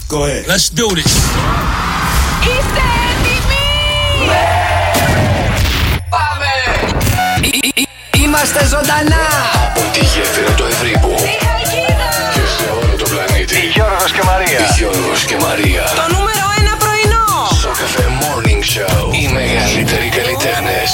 Go ahead. Let's do this. Είστε έτοιμοι? Ναι! Πάμε! Είμαστε ζωντανά! Από τη γέφυρα του Ευρύπου και σε όλο το πλανήτη. Γιώργος και Μαρία. Γιώργος και Μαρία. Το νούμερο 1 πρωινό. Σοκαφέ Morning Show. Οι μεγαλύτεροι καλλιτέχνες.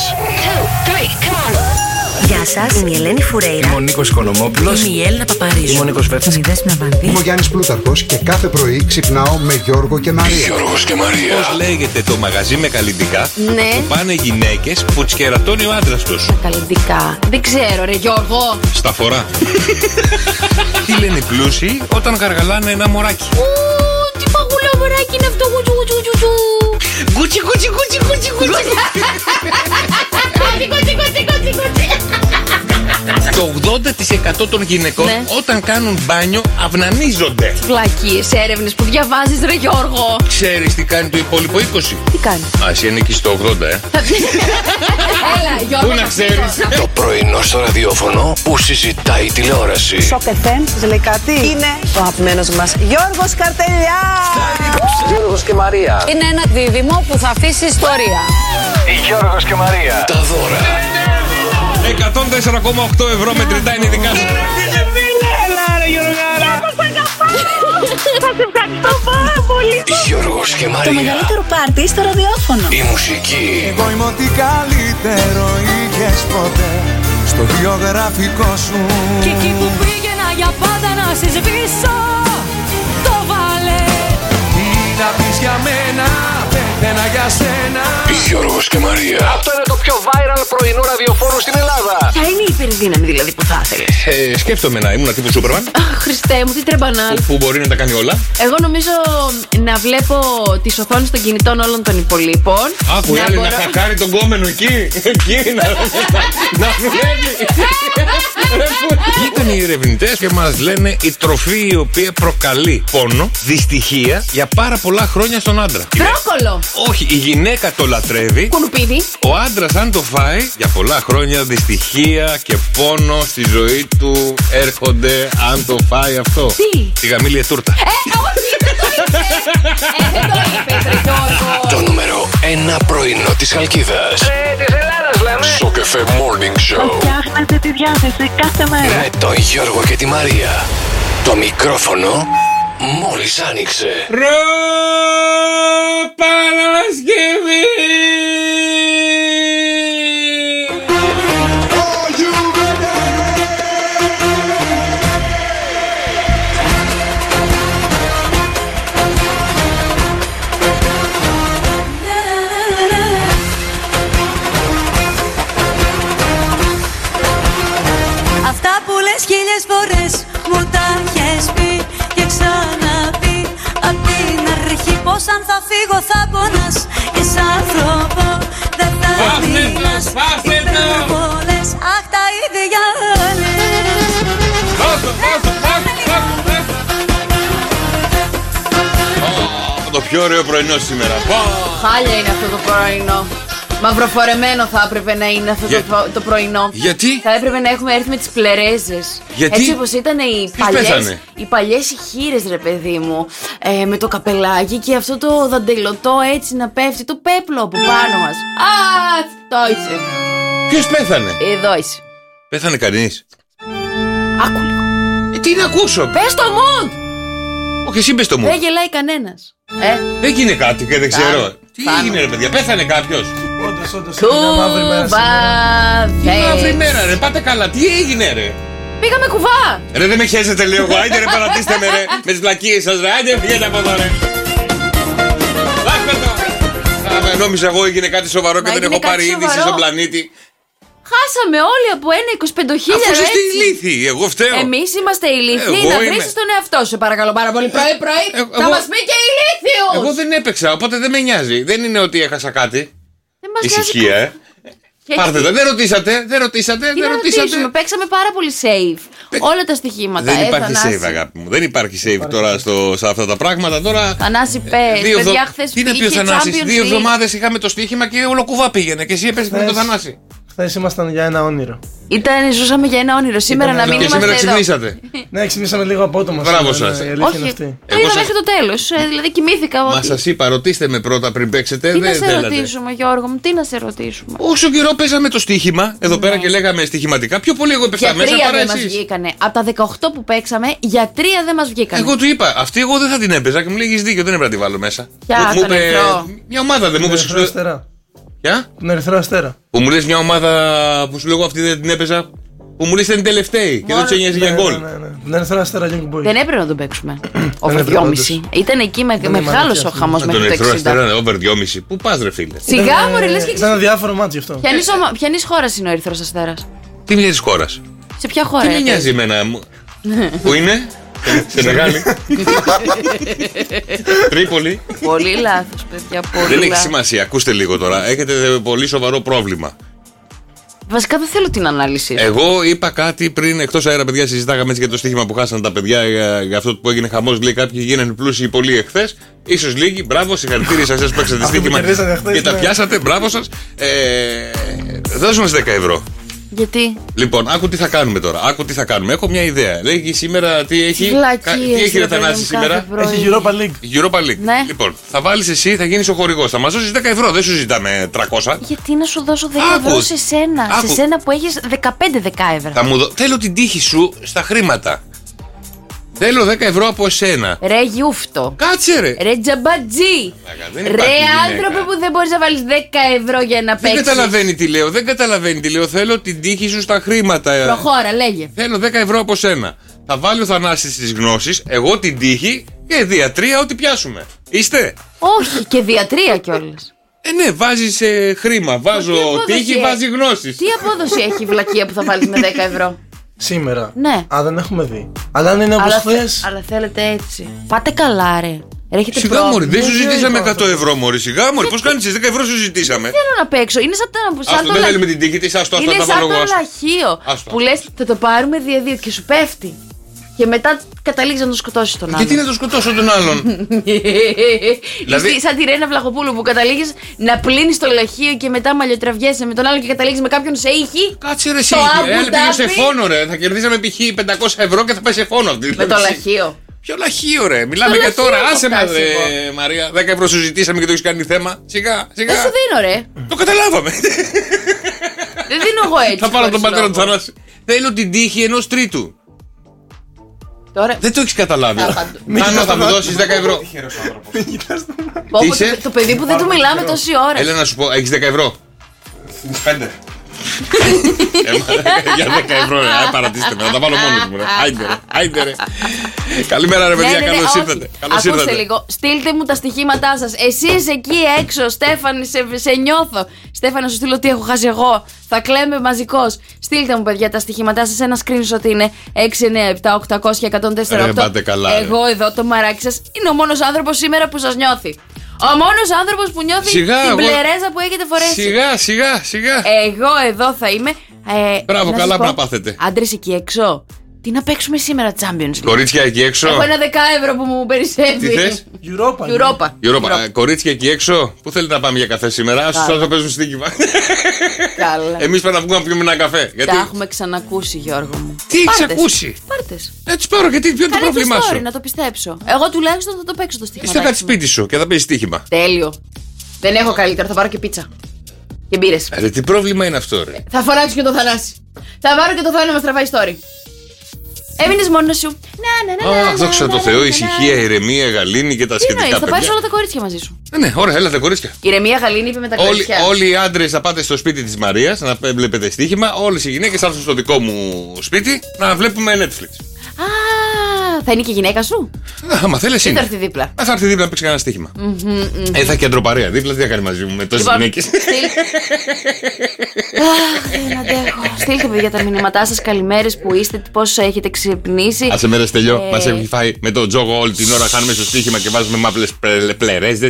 Γεια σας, είμαι η Ελένη Φουρέιρα. Είμαι ο Νίκος Οικονομόπουλος. Είμαι η Έλληνα Παπαρίζου. Είμαι ο Νίκος Βέφτης. Είμαι η Δέσποινα Βανδύ. Είμαι ο Γιάννης Πλούταρχος και κάθε πρωί ξυπνάω με Γιώργο και Μαρία. Γιώργος και Μαρία. Πώς λέγεται το μαγαζί με καλλυντικά Ναι. που πάνε γυναίκες που τις κερατώνει ο άντρας τους? Καλλιντικά. Δεν ξέρω, ρε Γιώργο. Στα φορά. Τι λένε οι πλούσιοι όταν γαργαλάνε ένα μωράκι? Τι παγουλό μωράκι είναι αυτό. Γκούτσι, γκούτσι, γκούτσι, γκούτσι, γκούτσι. Το 80% των γυναικών Ναι. όταν κάνουν μπάνιο αυνανίζονται. Βλακίες έρευνες που διαβάζεις, ρε Γιώργο. Ξέρεις τι κάνει το υπόλοιπο 20? Τι κάνει? Α, εσύ ανήκεις στο 80, Έλα, Γιώργο. Πού να ξέρεις? Το πρωινό στο ραδιόφωνο που συζητάει η τηλεόραση. Σοκ-FM, σας λέει κάτι? Είναι ο αγαπημένος μας Γιώργος Καρτελιάς. Γιώργος και Μαρία. Είναι ένα δίδυμο που θα αφήσει ιστορία. Γιώργος και Μαρία. Τα δώρα. 104,8 ευρώ μετρητά είναι δικά σου. Θα σε ευχαριστώ πάρα πολύ. Γιώργος και Το Μαρία. μεγαλύτερο πάρτι στο ραδιόφωνο. Η μουσική. Εγώ είμαι ό,τι καλύτερο είχες ποτέ στο βιογραφικό σου. Και εκεί που πήγαινα για πάντα να σε σβήσω, το βάλε. Τι να πεις για μένα, πέθαινα για σένα. Γιώργος και Μαρία. Αυτό είναι το πιο viral πρωινό ραδιοφόρο στην Ελλάδα. Ποια είναι η υπερδύναμη δηλαδή που θα ήθελες? Σκέφτομαι να ήμουν τύπου Σούπερμαν Αχ, Χριστέ μου, τι τρεμπανάλ. που μπορεί να τα κάνει όλα. Εγώ νομίζω να βλέπω τις οθόνες των κινητών όλων των υπολείπων. Άκου η άλλη να χακάρει τον κόμενο εκεί. Εκεί να βλέπει. Ήταν οι ερευνητές και μας λένε η τροφή η οποία προκαλεί πόνο, δυστυχία για πάρα πολλά χρόνια στον άντρα. Μπρόκολο. Όχι, η γυναίκα το λατρεύει. Κουνουπίδι. Ο άντρας αν το φάει για πολλά χρόνια δυστυχία και πόνο στη ζωή του έρχονται αν το φάει αυτό. Τι? Τη γαμήλια τούρτα. Όχι, δεν το είπες. Δεν το είπες, ρε Γιώργο. Το νούμερο 1 πρωινό της Χαλκίδας. Της Ελλάδας λέμε. Σοκαφέ Morning Show. Φτιάχνετε τη διάθεση κάθε μέρα. Με τον Γιώργο και τη Μαρία. Το μικρόφωνο μόλις άνοιξε. Παρασκευή! Αυτά που λες χίλιες φορές μου τα έχεις πει και ξαναπεί. Απ' την αρχή πως αν θα φύγω θα πονάς και σ' άνθρωπο δεν θα μιλάς. Υπερβολές, αχ τα ίδια λες. Το πιο ωραίο πρωινό σήμερα. Χάλια είναι αυτό το πρωινό. Μαυροφορεμένο θα έπρεπε να είναι αυτό το πρωινό. Γιατί? Θα έπρεπε να έχουμε έρθει με τις πλερέζες. Γιατί? Έτσι όπως ήταν οι Ποιος πέθανε? παλιές οι χείρες, ρε παιδί μου. Με το καπελάκι και αυτό το δαντελωτό έτσι να πέφτει. Το πέπλο από πάνω μας. Α, αυτό είσαι. Ποιος πέθανε? Εδώ είσαι. Πέθανε κανείς? Άκου λίγο. Τι να ακούσω? Πες το mood. Όχι, εσύ πες το μου. Δεν γελάει κανένας. Έγινε κάτι και δεν ξέρω. Τι Πάνω. έγινε ρε παιδιά, πέθανε κάποιος? Όντως, είναι μαύρη μέρα σήμερα. Τι μαύρη μέρα ρε, πάτε καλά, τι έγινε ρε? Πήγαμε κουβά. Ρε δεν με χέζετε λίγο, άιντε ρε παρατήστε με ρε, με τις βλακίες σας ρε, άιντε φύγετε από εδώ ρε. Λάστε το. Νόμιζα εγώ έγινε κάτι σοβαρό και δεν έγινε έχω κάτι πάρει είδηση σοβαρό. στον πλανήτη. Χάσαμε όλοι από ένα 25.000. Αφού είστε ηλίθιοι, εγώ φταίω. Εμείς είμαστε ηλίθιοι. Εγώ Να είμαι. βρεις τον εαυτό σου, παρακαλώ πάρα πολύ. Πρωί-πρωί θα εγώ- μας πει και ηλίθιος. Εγώ δεν έπαιξα, οπότε δεν με νοιάζει. Δεν είναι ότι έχασα κάτι. Δεν μας νοιάζει Ησυχία, καθόλου. Πάρτε το, δεν ρωτήσατε. Τι να ρωτήσουμε, παίξαμε πάρα πολύ safe. Όλα τα στοιχήματα. Δεν υπάρχει Θανάση. save, αγάπη μου. Δεν υπάρχει save τώρα σε αυτά τα πράγματα. Τώρα. Θανάση, πες. Παιδιά, χθες Τι να πει ο είχε Θανάσης, Champions 2 League. εβδομάδες είχαμε το στοίχημα και όλο κουβά πήγαινε. Και εσύ έπαιζε με το Θανάση. Χθες ήμασταν για ένα όνειρο. Ζούσαμε για ένα όνειρο. Σήμερα να μην Και είμαστε σήμερα εδώ. ξυπνήσατε. Ναι, ξυπνήσαμε λίγο απότομα. Μπράβο σήμερα, σας. ναι, η αλήθεια Όχι, είναι το αυτή. είδα μέχρι το τέλος. Δηλαδή κοιμήθηκα. Μα ότι- σας είπα, ρωτήστε με πρώτα πριν παίξετε. Τι να Δεν σε θέλατε. ρωτήσουμε, Γιώργο μου, τι να σε ρωτήσουμε. Όσο καιρό παίζαμε το στοίχημα εδώ πέρα και λέγαμε στοιχηματικά. Πιο πολύ εγώ έπαιξα Για μέσα 3 παρά δεν μας εσείς. βγήκανε. Από τα 18 που παίξαμε, για 3 δεν μας βγήκανε. Εγώ του είπα, αυτή εγώ δεν θα την έπαιζα και μου λέει: έχεις δίκιο, δεν έπρεπε να τη βάλω μέσα. Ποια, Μου τον είπε, Ερυθρό? μια ομάδα δεν μου Τον είπε. Ερυθρό Αστέρα. Ποια? Τον Ερυθρό Αστέρα. Που μου λες μια ομάδα που σου λέω αυτή δεν την έπαιζα. Που μου λες ήταν τελευταίοι και δεν του ένοιαζε για γκολ. Ναι. Τον Ερυθρό Αστέρα Young Boy. Δεν έπρεπε να τον παίξουμε. έπρεπε, Over 2,5. όντως. Ήταν εκεί μεγάλος ο χαμός Με μέχρι τον το Ερυθρό 60. Αστέρα, over 2,5. Πού πας ρε φίλε? Σιγά μου ρε, λες και Ήταν ένα διάφορο μάτι γι' αυτό. Ποιανής χώρας είναι ο Ερυθρός Αστέρας? Τι μοιάζει της χώρας? Σε ποια χώρα Τι με έπαιζε? νοιάζει εμένα μου. Πού είναι? Σε μεγάλη. Τρίπολη. Πολύ λάθος, παιδιά, πολύ Δεν έχει λάθος. σημασία. Ακούστε λίγο τώρα. Έχετε πολύ σοβαρό πρόβλημα. Βασικά δεν θέλω την ανάλυση. Εγώ είπα κάτι πριν εκτός αέρα, παιδιά. Συζητάγαμε έτσι για το στοίχημα που χάσαν τα παιδιά για αυτό που έγινε χαμός. Λέει κάποιοι γίνανε πλούσιοι πολύ εχθές. Ίσως λίγοι. Μπράβο, συγχαρητήρια σε εσάς που παίξατε Αυτοί που στοίχημα κερδίσατε χθες, και τα ναι. πιάσατε. Μπράβο σας. Δώσ' μας 10 ευρώ. Γιατί? Λοιπόν, άκου τι θα κάνουμε τώρα. Άκου τι θα κάνουμε. Έχω μια ιδέα. Λέγει σήμερα τι έχει. Τι έχει ρε Θανάση σήμερα? Έχει Europa League. Europa League. Ναι. Λοιπόν, θα βάλεις εσύ, θα γίνεις ο χορηγός. Θα μας δώσεις 10 ευρώ. Δεν σου ζητάμε 300. Γιατί να σου δώσω 10 Άκου. ευρώ σε σένα? Άκου. Σε σένα που έχεις 15 δεκάευρα. Θέλω την τύχη σου στα χρήματα. Θέλω 10 ευρώ από εσένα. Ρε γιούφτο. Κάτσε ρε. Ρε τζαμπατζή. δεν Ρε υπάρχει γυναίκα. άνθρωπε που δεν μπορείς να βάλεις 10 ευρώ για να Δεν παίξεις. καταλαβαίνει τι λέω. Δεν καταλαβαίνει τι λέω. Θέλω την τύχη σου στα χρήματα. Προχώρα, λέγε. Θέλω 10 ευρώ από σένα. Θα βάλει ο Θανάσης τις γνώσεις, εγώ την τύχη και διατρία ό,τι πιάσουμε. Είστε? Όχι, και διατρία κιόλας. Ναι, βάζεις χρήμα. Βάζω απόδοση τύχη, έχει? βάζει γνώσεις. Τι απόδοση έχει η βλακεία που θα βάλεις με 10 ευρώ? Σήμερα. Ναι. Α, δεν έχουμε δει. Αλλά αν είναι όπως χθες. Αλλά θέλετε έτσι. Πάτε καλά, ρε. Έχετε Σιγά πρόβλημα. μωρή, δεν σου Δεν ζητήσαμε ξέρω. 100 ευρώ μωρή. Σιγά μωρή, πώς κάνεις 10 ευρώ σου ζητήσαμε. Θέλω να παίξω. Είναι σαν Αυτό το δεν λαχείο. θέλουμε την τύχη της, άστο, Είναι τα σαν βάλω το εγώ. άστο. λαχείο Άστο. που λες θα το πάρουμε δια-δύο και σου πέφτει. Και μετά καταλήγεις να τον σκοτώσεις τον άλλον. Γιατί να το σκοτώσω τον άλλον? Δηλαδή- Είσαι σαν τη Ρένα Βλαχοπούλου που καταλήγεις να πλύνεις το λαχείο και μετά μαλλιοτραβιέσαι με τον άλλον και καταλήγεις με κάποιον σε ήχη. Κάτσε ρε εσύ, Το Αμπου πήγε σε Ντάμπι. φόνο ρε. Θα κερδίσαμε π.χ. 500 ευρώ και θα πάει σε φόνο αυτή. Με το λαχείο. Ποιο λαχείο ρε, μιλάμε Στο για λαχείο τώρα. έχω Άσε με φτάσει ρε εγώ. Μαρία, 10 ευρώ σου ζητήσαμε και το έχεις κάνει θέμα. Σιγά, Δεν σου σιγά. δίνω, ρε. Το καταλάβαμε. Δεν δίνω εγώ έτσι. Θα πάρω τον χωρίς πατέρα του λόγο. Θανάση. Θέλω την τύχη ενός τρίτου. Τώρα. Δεν το έχεις καταλάβει. Άπαντο. Άννα, θα μου δώσεις 10 ευρώ. Πω, πω, είσαι? το παιδί που δεν του μιλάμε τόση ώρα. Έλα να σου πω, έχεις 10 ευρώ. 5. Για 10 ευρώ, ρε. Παρατήστε με, θα τα βάλω μόνο μου. Ρε. Άιντε ρε. Καλημέρα, ρε παιδιά, καλώς όχι. ήρθατε. Καλώς Ακούστε ήρθατε. λίγο. Στείλτε μου τα στοιχήματά σας. Εσείς εκεί έξω, Στέφανη, σε νιώθω. Στέφανη, να σου στείλω τι έχω χάσει εγώ. Θα κλαίμε μαζικώς. Στείλτε μου, παιδιά, τα στοιχήματά σας. Ένα screenshot είναι 697-800-1048. πάτε καλά, ρε. Εγώ εδώ, το μαράκι σας, είναι ο μόνος άνθρωπος σήμερα που σας νιώθει. Ο μόνος άνθρωπος που νιώθει Σιγά, την εγώ- πλερέζα που έχετε φορέσει. Σιγά. Εγώ εδώ θα είμαι. Μπράβο, να σας καλά πω, που να πάθετε. Άντρες εκεί έξω. Τι να παίξουμε σήμερα, Champions League. Κορίτσια εκεί έξω. Έχω ένα 10 ευρώ που μου περισσεύει. Τι θες? Europa. Europa. Κορίτσια εκεί έξω. Πού θέλετε να πάμε για καφέ σήμερα? Στους άλλους θα παίζουν στοίχημα. Καλά. Εμείς πρέπει να βγούμε να πιούμε ένα καφέ. Τα Γιατί? έχουμε ξανακούσει, Γιώργο μου. Τι έχεις Πάρτες. ακούσει? Πάρτες. Έτσι πάρω, γιατί ποιο είναι το Κάνε πρόβλημά story, σου? να το πιστέψω. Εγώ τουλάχιστον θα το παίξω το στοίχημα. Είσαι κάτι σπίτι σου και θα παίζει στοίχημα. Τέλειο. Δεν έχω καλύτερο, θα πάρω και πίτσα. Και μπύρες. Ρε, τι πρόβλημα είναι αυτό, ρε? Θα φοράξω και το Θανάση. Θα πάρω και το Θάνο να μας τραβάει story. Έμεινες μόνος σου. Αχ, δόξα τω Θεώ, ησυχία, ηρεμία, γαλήνη και τα Τι εννοείς, σχετικά θα πάρεις παιδιά. όλα τα κορίτσια μαζί σου. Ναι, ωραία, έλατε κορίτσια. Ηρεμία Γαλήνη είπε με τα κορίτσια. Όλοι οι άντρες θα πάτε στο σπίτι της Μαρίας να βλέπετε στοίχημα. Όλες οι γυναίκες θα έρθουν στο δικό μου σπίτι να βλέπουμε Netflix. Α, θα είναι και η γυναίκα σου. Άμα θέλεις Ή θα είναι. έρθει δίπλα. Θα έρθει δίπλα να παίξει κανένα στοίχημα. Θα έχει κεντροπαρέα δίπλα, τι θα κάνει μαζί μου με τόσες Λοιπόν, γυναίκες. Δεν αντέχω. Στείλτε, παιδιά, τα μηνύματά σας. Καλημέρες που είστε, πώς έχετε ξυπνήσει. Άσε μέρες τελειώ. Μας έχει φάει με τον τζόγο όλη την ώρα. Χάνουμε στο στοίχημα και βάζουμε μάπλες πλερέζες.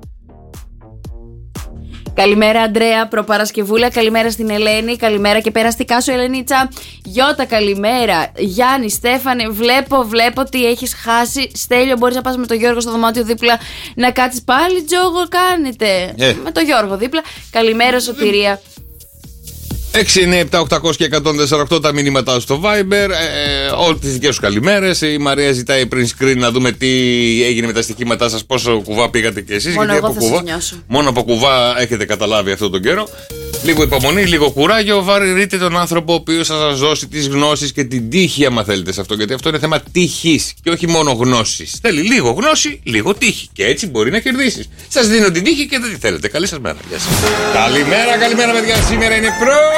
Καλημέρα, Αντρέα, προπαρασκευούλα. Καλημέρα στην Ελένη. Καλημέρα και περαστικά σου, Ελενίτσα. Γιώτα, καλημέρα. Γιάννη, Στέφανε, βλέπω τι έχεις χάσει. Στέλιο, μπορείς να πας με τον Γιώργο στο δωμάτιο δίπλα να κάτσεις πάλι τζόγο, κάνετε. Με τον Γιώργο δίπλα. Καλημέρα, Σωτηρία. 697-800 και 148 τα μηνύματα στο Viber. Όλες τις δικές σου καλημέρες. Η Μαρία ζητάει πριν screen να δούμε τι έγινε με τα στοιχήματά σας, πόσο κουβά πήγατε κι εσείς. Μόνο γιατί εγώ θα σας νιώσω. μόνο από κουβά έχετε καταλάβει αυτόν τον καιρό. Λίγο υπομονή, λίγο κουράγιο. Βαρείτε τον άνθρωπο ο οποίος θα σας δώσει τις γνώσεις και την τύχη, άμα θέλετε σε αυτό. Γιατί αυτό είναι θέμα τύχης και όχι μόνο γνώσης. Θέλει λίγο γνώση, λίγο τύχη. Και έτσι μπορεί να κερδίσεις. Σας δίνω την τύχη και δεν τη θέλετε. Καλή σας μέρα. Γεια σας. Καλημέρα, παιδιά. Σήμερα είναι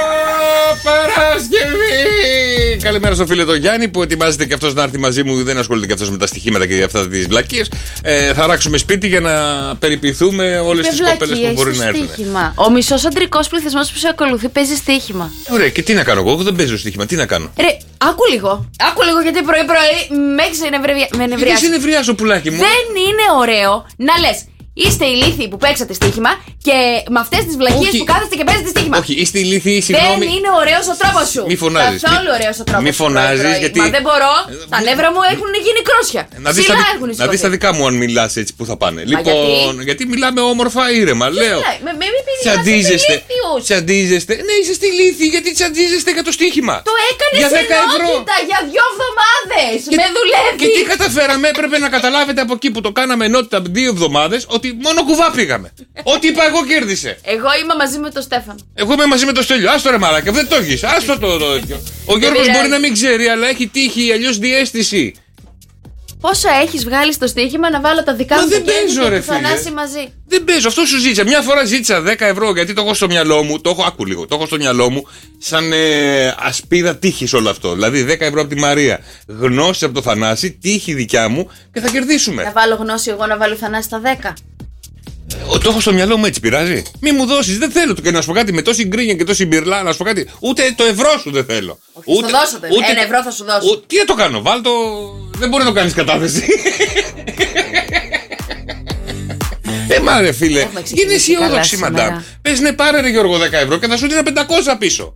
Παρασκευή. Καλημέρα στο φίλο τον Γιάννη που ετοιμάζεται και αυτός να έρθει μαζί μου. Δεν ασχολείται και αυτός με τα στοιχήματα και αυτά τις βλακίες. Θα ράξουμε σπίτι για να περιποιηθούμε όλες τις κοπέλες που μπορεί να έρθουν. Ο μισός αντρικός πληθυσμός που σε ακολουθεί παίζει στοίχημα. Ωραία, και τι να κάνω εγώ δεν παίζω στοίχημα. Τι να κάνω. Ρε, άκου λίγο γιατί πρωί-πρωί με έχεις νευριάσει. Γιατί σε νευριάζω, πουλάκι μου. Δεν είναι ωραίο να λες. Είστε ηλίθιοι που παίξατε στοίχημα και με αυτές τις βλακίες που κάθεστε και παίζετε στοίχημα. Όχι, είστε ηλίθιοι, συγγνώμη. Δεν είναι ωραίος ο τρόπος σου. Μη φωνάζεις. Καθόλου ωραίος ο τρόπος σου. Μη φωνάζεις, γιατί. Μα δεν μπορώ. Τα νεύρα μου έχουν γίνει κρόσια. Να δεις τα δικά μου αν μιλάς έτσι που θα πάνε. Λοιπόν, γιατί μιλάμε όμορφα, ήρεμα. Λέω. Τσαντίζεστε. Ναι, είσαστε ηλίθιοι γιατί τσαντίζεστε για το στοίχημα. Το έκανες ενότητα για 2 εβδομάδες. Με δουλεύει. Και τι καταφέραμε, έπρεπε να καταλάβετε από εκεί που το κάναμε ενότητα 2 εβδομάδες ότι μόνο κουβά πήγαμε. Ό,τι είπα εγώ κέρδισε. Εγώ είμαι μαζί με τον Στέφανο. Εγώ είμαι μαζί με τον Στέλιο. Άστο ρε μαλάκα, δεν το έχεις. Άστο το. Ο Γιώργος μπορεί να μην ξέρει, αλλά έχει τύχη, αλλιώς διαίσθηση. Πόσα έχεις βγάλει στο στοίχημα να βάλω τα δικά μου δεν παίζω, ρε φίλε. μαζί. Δεν παίζω, αυτό σου ζήτησα. Μια φορά ζήτησα 10 ευρώ γιατί το έχω στο μυαλό μου. Άκου λίγο. Το έχω στο μυαλό μου σαν ασπίδα τύχης όλο αυτό. Δηλαδή 10 ευρώ από τη Μαρία, γνώση από το Θανάση, τύχη δικιά μου και θα κερδίσουμε. Να βάλω γνώση εγώ να βάλω Θανάση τα 10. Το έχω στο μυαλό μου έτσι, πειράζει. Μη μου δώσεις, δεν θέλω. Και να σου πω κάτι με τόση γκρίνια και τόση μπυρλά, να σου πω κάτι. Ούτε το ευρώ σου δεν θέλω. Όχι, θα δώσω, ένα ευρώ θα σου δώσω. Τι να το κάνω, βάλτο. Δεν μπορεί να το κάνεις κατάθεση. Μα ρε φίλε, γίνε αισιόδοξη μαντάμ. Πες ναι, πάρε ρε Γιώργο 10 ευρώ και θα σου δίνω 500 πίσω.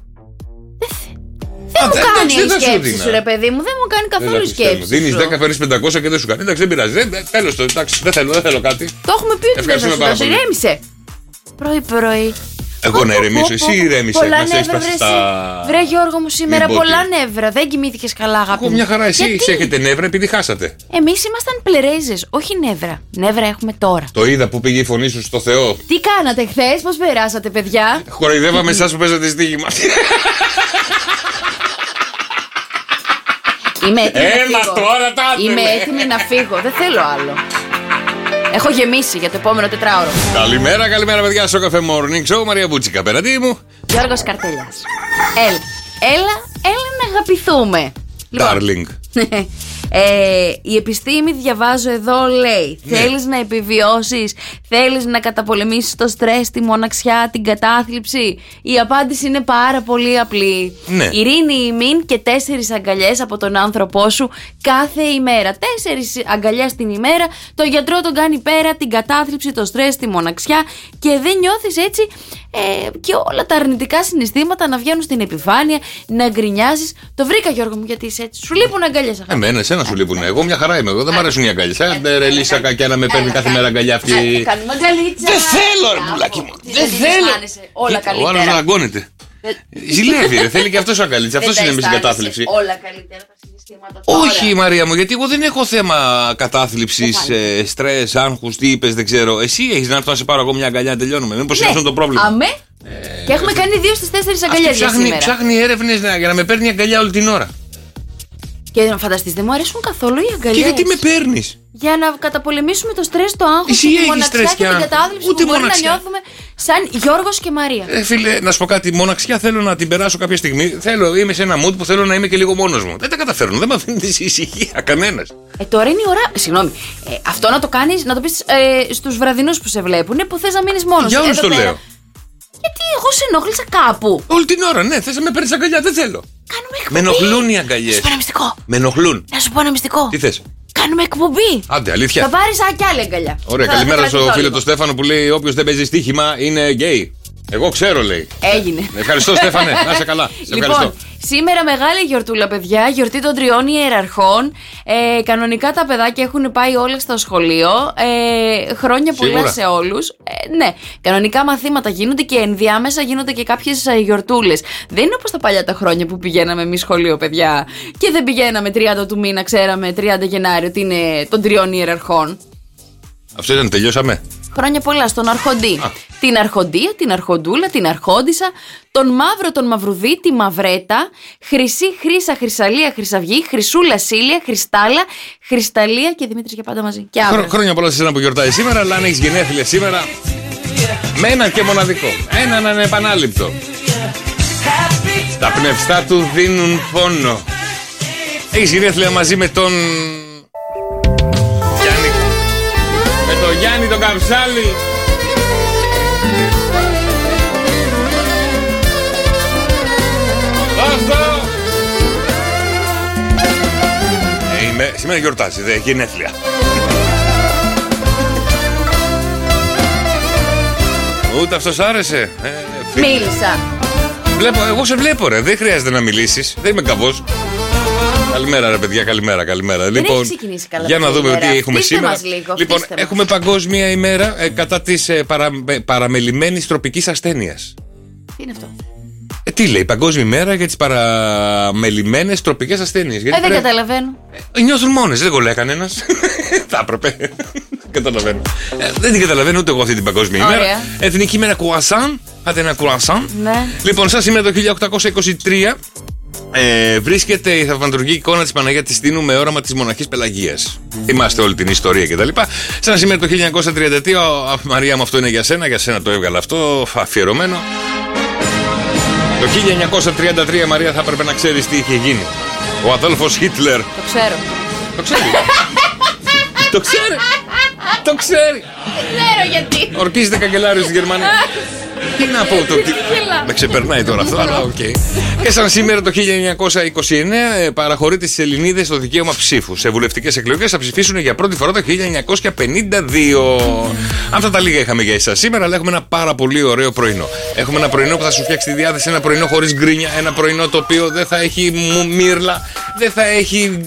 Δεν μου κάνει η σκέψη σου, ρε παιδί μου, δεν μου κάνει καθόλου η σκέψη. Δίνεις 10, φέρνεις 500 και δεν σου κάνει. Εντάξει, δεν πειράζει. Τέλος το, εντάξει, δεν θέλω κάτι. Το έχουμε πει ότι δεν θα σου δώσει. Ηρέμησε. Πρωί-πρωί. Εγώ να ηρεμήσω, εσύ ηρέμησε. Πολλά νεύρα, βρε Γιώργο μου, σήμερα πολλά νεύρα. Δεν κοιμήθηκες καλά, αγάπη μου. Εγώ μια χαρά, εσείς έχετε νεύρα επειδή χάσατε. Εμείς ήμασταν πλερέιζες, όχι νεύρα. Νεύρα έχουμε τώρα. Το είδα που πήγε η φωνή σου στο Θεό. Τι κάνατε χθες, πώς περάσατε, παιδιά? Χοροϊδεύαμε εσάς που παίζατε στοίχημα. Είμαι έτοιμη να φύγω. Τώρα Είμαι έτοιμη να φύγω, δεν θέλω άλλο. Έχω γεμίσει για το επόμενο τετράωρο. Καλημέρα παιδιά στο Cafe Morning Show. Μαρία Μπούτσικα απέναντί μου. Γιώργος Καρτελιάς. Έλα να αγαπηθούμε. Darling. Η επιστήμη, διαβάζω εδώ, λέει θέλεις να επιβιώσεις, θέλεις να καταπολεμήσεις το στρες, τη μοναξιά, την κατάθλιψη? Η απάντηση είναι πάρα πολύ απλή. Ειρήνη ημίν και 4 αγκαλιές από τον άνθρωπό σου κάθε ημέρα. 4 αγκαλιές την ημέρα. Το γιατρό τον κάνει πέρα, την κατάθλιψη, το στρες, τη μοναξιά, και δεν νιώθεις έτσι και όλα τα αρνητικά συναισθήματα να βγαίνουν στην επιφάνεια, να γκρινιάζεις. Το βρήκα, Γιώργο μου, γιατί είσαι έτσι. Σου λείπουν αγκαλιές. Εμένα, εσένα σου λείπουν. Εγώ μια χαρά είμαι. Εγώ δεν μ' αρέσουν οι αγκαλιές. Ρε Λίσσα κακιά να με παίρνει κάθε μέρα αγκαλιά αυτή. Κάνουμε αγκαλίτσα. Δεν θέλω, ρε πουλάκι μου. Δεν θέλω. Όλα καλύτερα. Ο άλλος να αγκώνεται. Ζηλεύει, ρε. Θέλει και αυτός αγκαλίτσα. Αυτός είναι με στην κατάθλιψη. Όλα καλύτερα τα συναισθήματα. Όχι, Μαρία μου, γιατί εγώ δεν έχω θέμα κατάθλιψης, στρες, άγχους, τι είπες, δεν ξέρω. Εσύ έχεις να έρθω να σε πάρω εγώ μια αγκαλιά να τελειώνουμε. Μήπως είναι αυτό το πρόβλημα. Αμέ. Και έχουμε κάνει 2 στις 4 αγκαλιές για σήμερα. Ψάχνει έρευνες για να με παίρνει αγκαλιά όλη την ώρα. Και να φανταστείς, δεν μου αρέσουν καθόλου οι αγκαλιές. Και γιατί με παίρνεις? Για να καταπολεμήσουμε το στρες, το άγχος, εσύ τη μοναξιά και την κατάθλιψη που μπορεί να νιώθουμε σαν Γιώργος και Μαρία. Φίλε, να σου πω κάτι, μοναξιά θέλω να την περάσω κάποια στιγμή. Είμαι σε ένα mood που θέλω να είμαι και λίγο μόνος μου. Δεν τα καταφέρνω, δεν με αφήνει τη ησυχία κανένας. Τώρα είναι η ώρα. Συγγνώμη. Αυτό να το κάνεις, να το πεις στους βραδινούς που σε βλέπουν, που θες να μείνεις μόνος. Για όλους το λέω. Γιατί εγώ σε ενόχλησα κάπου. Όλη την ώρα, ναι, θες να με παίρνεις αγκαλιά, δεν θέλω. Κάνουμε εκπομπή. Με ενοχλούν οι αγκαλιές. Να σου πω ένα μυστικό. Με ενοχλούν. Να σου πω ένα μυστικό. Τι θες? Κάνουμε εκπομπή. Άντε, αλήθεια. Θα πάρεις κι άλλη αγκαλιά. Ωραία, καλημέρα στο φίλο του Στέφανο που λέει: όποιος δεν παίζει στοίχημα είναι γκέι. Εγώ ξέρω, λέει. Έγινε. Ευχαριστώ, Στέφανε. Να είσαι καλά. Σε ευχαριστώ. Λοιπόν, σήμερα μεγάλη γιορτούλα, παιδιά. Γιορτή των 3 ιεραρχών. Κανονικά τα παιδάκια έχουν πάει όλα στο σχολείο. Χρόνια πολλά σε όλους. Ναι, κανονικά μαθήματα γίνονται και ενδιάμεσα γίνονται και κάποιες γιορτούλες. Δεν είναι όπως τα παλιά τα χρόνια που πηγαίναμε εμείς σχολείο, παιδιά, και δεν πηγαίναμε 30 του μήνα, ξέραμε 30 Γενάρη ότι είναι των 3 ιεραρχών. Αυτό ήταν, τελειώσαμε. Χρόνια πολλά στον Αρχοντή. Την Αρχοντία, την Αρχοντούλα, την Αρχόντισσα, τον Μαύρο, τον Μαυρουδί, τη Μαυρέτα, Χρυσή, Χρύσα, Χρυσαλία, Χρυσαυγή, Χρυσούλα, Σίλια, Χριστάλα, Χρισταλία και Δημήτρης για πάντα μαζί. Και αύριο. Χρόνια πολλά σε εσένα που γιορτάζει σήμερα, αλλά αν έχεις γενέθλια σήμερα, με έναν και μοναδικό, έναν ανεπανάληπτο. Τα πνευστά του δίνουν πόνο. Έχεις γενέθλια μαζί με τον Γιάννη. Με τον Γιάννη τον Καψάλη. Δώστο. Σήμερα γιορτάζει, δε, γενέθλια. Ούτε αυτός άρεσε. Μίλησα. Εγώ σε βλέπω, ρε. Δεν χρειάζεται να μιλήσεις. Δεν είμαι καβός. Καλημέρα, ρε παιδιά, καλημέρα. Δεν Λοιπόν, έχει ξεκινήσει καλά. για να δούμε τι έχουμε σήμερα. Λοιπόν, μας. έχουμε παγκόσμια ημέρα κατά της παραμελημένης τροπικής ασθένειας. Τι είναι αυτό? Τι λέει, παγκόσμια ημέρα για τις παραμελημένες τροπικές ασθένειες. Δεν καταλαβαίνω. Νιώθουν μόνες, δεν κολλάει κανένας. Θα έπρεπε. Καταλαβαίνω. Δεν την καταλαβαίνω ούτε εγώ αυτή την παγκόσμια ημέρα. Εθνική ημέρα κουασάν. Πάτε ένα κουασάν. Ναι. Λοιπόν, σαν σήμερα το 1823 βρίσκεται η θαυματουργική εικόνα της Παναγία της Τίνου με όραμα της μοναχής Πελαγίας. Θυμάστε όλη την ιστορία κτλ. Σαν σήμερα το 1933, Μαρία μου, αυτό είναι για σένα το έβγαλα αυτό, αφιερωμένο. Το 1933, Μαρία, θα έπρεπε να ξέρεις τι είχε γίνει. Ο Αδόλφος Χίτλερ. Το ξέρω. Το ξέρει. Το ξέρει. Το ξέρει. Δεν ξέρω γιατί. Ορκίζεται καγκελάριος στη Γερμανία. Τι να πω, με ξεπερνάει τώρα αυτό, αλλά οκ. Και σαν σήμερα το 1929 παραχωρείται στις Ελληνίδες το δικαίωμα ψήφου. Σε βουλευτικές εκλογές θα ψηφίσουν για πρώτη φορά το 1952. Αυτά τα λίγα είχαμε για εσάς σήμερα, αλλά έχουμε ένα πάρα πολύ ωραίο πρωινό. Έχουμε ένα πρωινό που θα σου φτιάξει τη διάθεση, ένα πρωινό χωρίς γκρίνια, ένα πρωινό το οποίο δεν θα έχει μύρλα, δεν θα έχει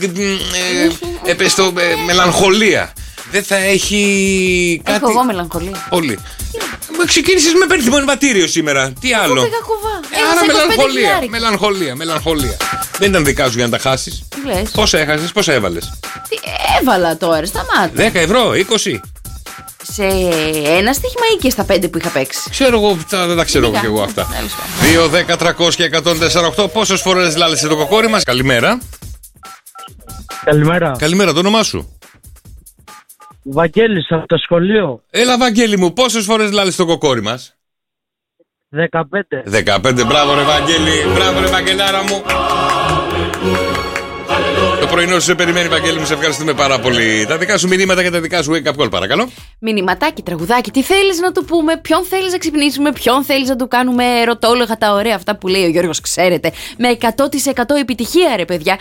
μελαγχολία. Δεν θα έχει κάτι. Έχω εγώ μελαγχολία. Πολύ. Ξεκίνησες με πένθυμο εμβατήριο σήμερα. Τι άλλο? Πήγα κουβά. Άρα μελαγχολία. Δεν ήταν δικά σου για να τα χάσεις. Τι λες? Πόσα έχασες, πόσα έβαλες? Τι έβαλα τώρα, σταμάτα. 10 ευρώ, 20. Σε ένα στοίχημα ή και στα 5 που είχα παίξει? Ξέρω εγώ, δεν τα ξέρω κι εγώ αυτά. 2, 10, 300 και 148. Πόσες φορές λάλεσε το κοκόρι μας? Καλημέρα. Καλημέρα, το όνομά σου? Βαγγέλης από το σχολείο. Έλα, Βαγγέλη μου, πόσες φορές λάλεσε το κοκόρι μας? 15. 15, μπράβο ρε Βαγγέλη, μπράβο ρε Βαγγελάρα μου. Το πρωινό σου σε περιμένει, Βαγγέλη μου, σε ευχαριστούμε πάρα πολύ. Τα δικά σου μηνύματα και τα δικά σου wake up call, παρακαλώ. Μηνυματάκι, τραγουδάκι, τι θέλεις να του πούμε, ποιον θέλεις να ξυπνήσουμε, ποιον θέλεις να του κάνουμε ερωτόλογα, τα ωραία αυτά που λέει ο Γιώργος, ξέρετε. Με 100% επιτυχία, ρε παιδιά.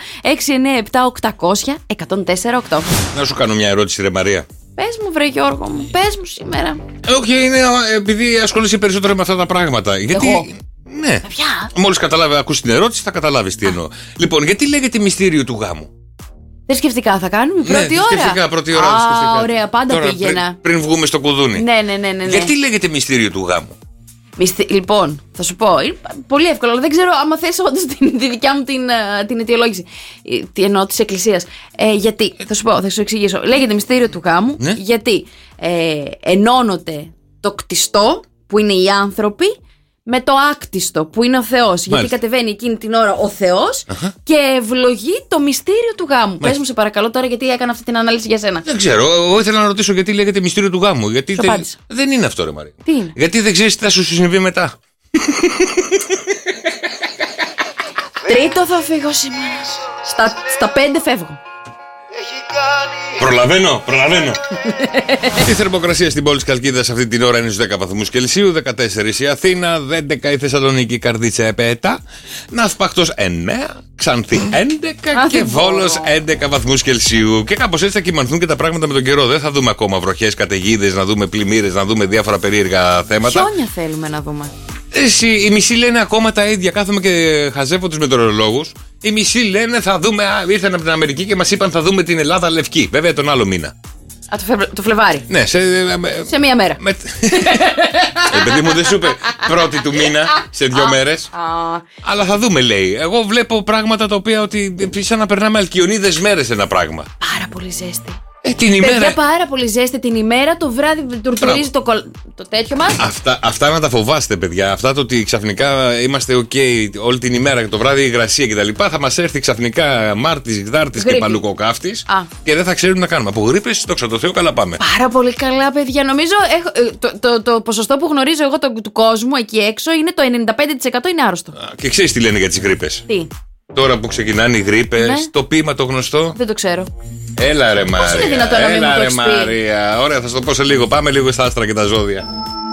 697-800-1048. Να σου κάνω μια ερώτηση, ρε Μαρία. Πες μου, βρε Γιώργο μου, πες μου σήμερα. Όχι, είναι επειδή ασχολείσαι περισσότερο με αυτά τα πράγματα. Γιατί. Εγώ. Ναι. Μόλις ακούσει την ερώτηση, θα καταλάβεις τι εννοώ. Λοιπόν, γιατί λέγεται μυστήριο του γάμου? Θρησκευτικά θα κάνουμε πρώτη ώρα. Θρησκευτικά, πρώτη ώρα. Ωραία, πάντα τώρα, πήγαινα. Πριν βγούμε στο κουδούνι. Ναι. Γιατί λέγεται μυστήριο του γάμου? Λοιπόν, θα σου πω. Πολύ εύκολο, αλλά δεν ξέρω άμα θες όντως τη δικιά μου την αιτιολόγηση. Τι εννοώ της Εκκλησίας. Γιατί, θα σου πω, θα σου εξηγήσω. Λέγεται μυστήριο του γάμου, γιατί ενώνονται το κτιστό, που είναι οι άνθρωποι, με το άκτιστο που είναι ο Θεός. Γιατί κατεβαίνει εκείνη την ώρα ο Θεός και ευλογεί το μυστήριο του γάμου. Πες μου σε παρακαλώ τώρα, γιατί έκανα αυτή την ανάλυση για σένα. Δεν ξέρω. Εγώ ήθελα να ρωτήσω γιατί λέγεται μυστήριο του γάμου. Γιατί δεν είναι αυτό, ρε Μαρία. Τι είναι? Γιατί δεν ξέρεις τι θα σου συμβεί μετά. Τρίτο θα φύγω σήμερα. Στα 5 φεύγω. Προλαβαίνω. Η θερμοκρασία στην πόλη της Καλκίδας αυτή την ώρα είναι στους 10 βαθμούς Κελσίου, 14 η Αθήνα, 11 η Θεσσαλονίκη, Καρδίτσα Επέτα, Ναύπακτος 9, Ξάνθη 11 και Βόλος 11 βαθμούς Κελσίου. Και κάπως έτσι θα κυμανθούν και τα πράγματα με τον καιρό. Δεν θα δούμε ακόμα βροχές, καταιγίδες, να δούμε πλημμύρες, να δούμε διάφορα περίεργα θέματα. Χιόνια θέλουμε να δούμε. Εσύ, οι μισοί λένε ακόμα τα ίδια. Κάθομαι και χαζεύω τους μετεωρολόγους. Οι μισοί λένε θα δούμε. Ήρθαν από την Αμερική και μας είπαν θα δούμε την Ελλάδα λευκή. Βέβαια τον άλλο μήνα. Το Φλεβάρι. Ναι, σε μία μέρα. Παιδί μου δεν σου είπε πρώτη του μήνα, σε 2 μέρες. Αλλά θα δούμε, λέει. Εγώ βλέπω πράγματα τα οποία ότι σαν να περνάμε αλκιονίδες μέρες ένα πράγμα. Πάρα πολύ ζέστη. Την ημέρα. Παιδιά, πάρα πολύ ζέστη την ημέρα, το βράδυ τουρτουρίζει το τέτοιο μας. Αυτά να τα φοβάστε, παιδιά. Αυτά το ότι ξαφνικά είμαστε OK όλη την ημέρα και το βράδυ υγρασία κτλ. Θα μας έρθει ξαφνικά Μάρτης, Γδάρτης και Παλουκοκάφτης και δεν θα ξέρουν να κάνουμε. Από γρίπες, δόξα τω Θεώ, καλά πάμε. Πάρα πολύ καλά, παιδιά. Νομίζω το ποσοστό που γνωρίζω εγώ του κόσμου εκεί έξω είναι το 95% είναι άρρωστο. Και ξέρεις τι λένε για τις γρίπες? Τι? Τώρα που ξεκινάνε οι γρίπες, ναι. Το ποίημα το γνωστό. Δεν το ξέρω. Έλα ρε Μαρία. Πώς είναι δυνατόν να μην μου το έχεις πει? Μαρία. Ωραία, θα σου το πω σε λίγο. Πάμε λίγο στα άστρα και τα ζώδια.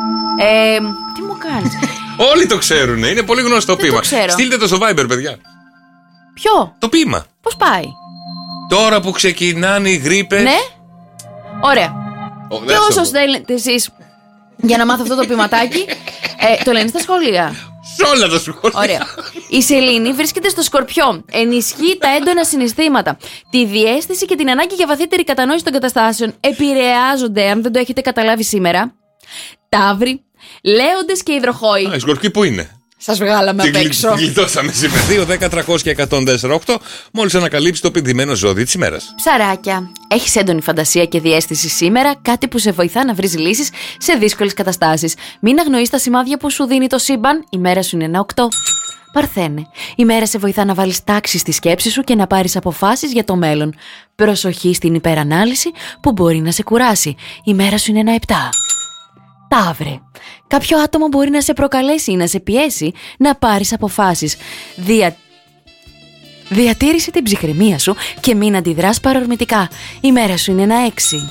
Τι μου κάνεις? Όλοι το ξέρουν. Είναι πολύ γνωστό δεν ποίημα. Το ξέρω. Στείλτε το στο Viber, παιδιά. Ποιο? Το ποίημα. Πώς πάει? Τώρα που ξεκινάνε οι γρίπες. Ναι. Ωραία. Και όσο στέλνετε εσείς για να μάθω αυτό το ποιηματάκι, το λένε στα σχολεία. Σε όλα τα σχολεία. Ωραία. Η Σελήνη βρίσκεται στο Σκορπιό. Ενισχύει τα έντονα συναισθήματα. Τη διαίσθηση και την ανάγκη για βαθύτερη κατανόηση των καταστάσεων επηρεάζονται, αν δεν το έχετε καταλάβει σήμερα, Ταύροι, Λέοντες και Υδροχόοι. Οι Σκορπιοί που είναι? Σας βγάλαμε απ' έξω. Γλιτώσαμε σήμερα. 2, 10, 300 και 104,8. Μόλις ανακαλύψει το πενθυμένο ζώδιο της ημέρας. Ψαράκια. Έχεις έντονη φαντασία και διαίσθηση σήμερα, κάτι που σε βοηθά να βρεις λύσεις σε δύσκολες καταστάσεις. Μην αγνοείς τα σημάδια που σου δίνει το σύμπαν. Η μέρα σου είναι ένα 8. Παρθένε. Η μέρα σε βοηθά να βάλεις τάξη στη σκέψη σου και να πάρεις αποφάσεις για το μέλλον. Προσοχή στην υπερανάλυση που μπορεί να σε κουράσει. Η μέρα σου είναι ένα 7. Ταύρε. Κάποιο άτομο μπορεί να σε προκαλέσει ή να σε πιέσει να πάρεις αποφάσεις. Διατήρησε την ψυχραιμία σου και μην αντιδράς παρορμητικά. Η μέρα σου είναι ένα 6.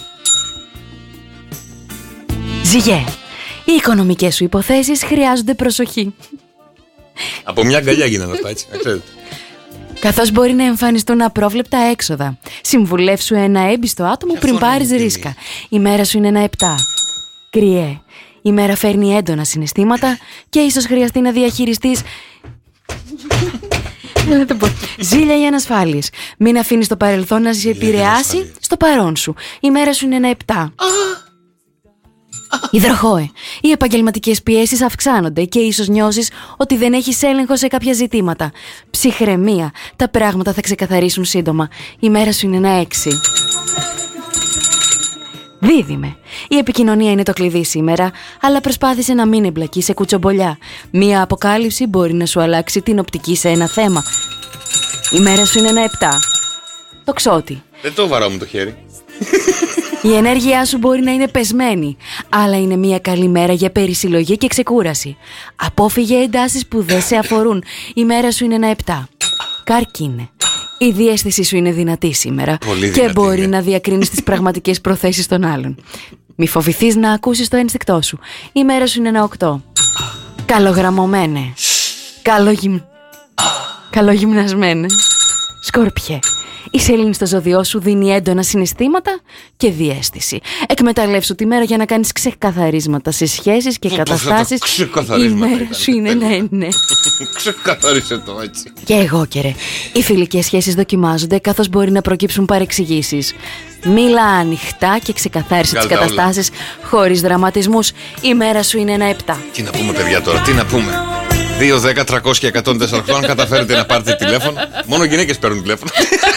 Ζυγέ. Οι οικονομικές σου υποθέσεις χρειάζονται προσοχή. Από μια αγκαλιά γίνανε αυτά, έτσι. Καθώς μπορεί να εμφανιστούν απρόβλεπτα έξοδα. Συμβουλεύσου ένα έμπιστο άτομο πριν πάρεις ρίσκα. Η μέρα σου είναι ένα 7. Κριέ. Η μέρα φέρνει έντονα συναισθήματα και ίσως χρειαστεί να διαχειριστείς ζήλια ή ανασφάλειες. Μην αφήνεις το παρελθόν να σε επηρεάσει στο παρόν σου. Η μέρα σου είναι ένα 7. Υδροχόε. Οι επαγγελματικές πιέσεις αυξάνονται και ίσως νιώσεις ότι δεν έχεις έλεγχο σε κάποια ζητήματα. Ψυχραιμία. Τα πράγματα θα ξεκαθαρίσουν σύντομα. Η μέρα σου είναι ένα 6. Δίδυμε. Η επικοινωνία είναι το κλειδί σήμερα, αλλά προσπάθησε να μην εμπλακεί σε κουτσομπολιά. Μία αποκάλυψη μπορεί να σου αλλάξει την οπτική σε ένα θέμα. Η μέρα σου είναι ένα 7. Τοξότη. Δεν το βαράω μου το χέρι. Η ενέργειά σου μπορεί να είναι πεσμένη, αλλά είναι μια καλή μέρα για περισυλλογή και ξεκούραση. Απόφυγε εντάσεις που δεν σε αφορούν. Η μέρα σου είναι ένα 7. Καρκίνε. Η διαίσθηση σου είναι δυνατή σήμερα και μπορεί να διακρίνεις τις πραγματικές προθέσεις των άλλων. Μη φοβηθείς να ακούσεις το ένστικτό σου. Η μέρα σου είναι ένα 8. Καλογραμμωμένε. Καλογυμνασμένε. Σκορπιέ. Η σελήνη στο ζώδιό σου δίνει έντονα συναισθήματα και διαίσθηση. Εκμεταλλεύσου τη μέρα για να κάνεις ξεκαθαρίσματα σε σχέσεις και καταστάσεις. Η μέρα σου είναι ένα 9. Ξεκαθάρισε το έτσι. Και εγώ και ρε. Οι φιλικές σχέσεις δοκιμάζονται καθώς μπορεί να προκύψουν παρεξηγήσεις. Μίλα ανοιχτά και ξεκαθάρισε τις καταστάσεις χωρίς δραματισμούς. Η μέρα σου είναι ένα 7. Τι να πούμε, παιδιά, τώρα, τι να πούμε. 2, 10, 300 και 104. Αν καταφέρετε να πάρετε τηλέφωνο. Μόνο γυναίκες παίρνουν τηλέφωνο.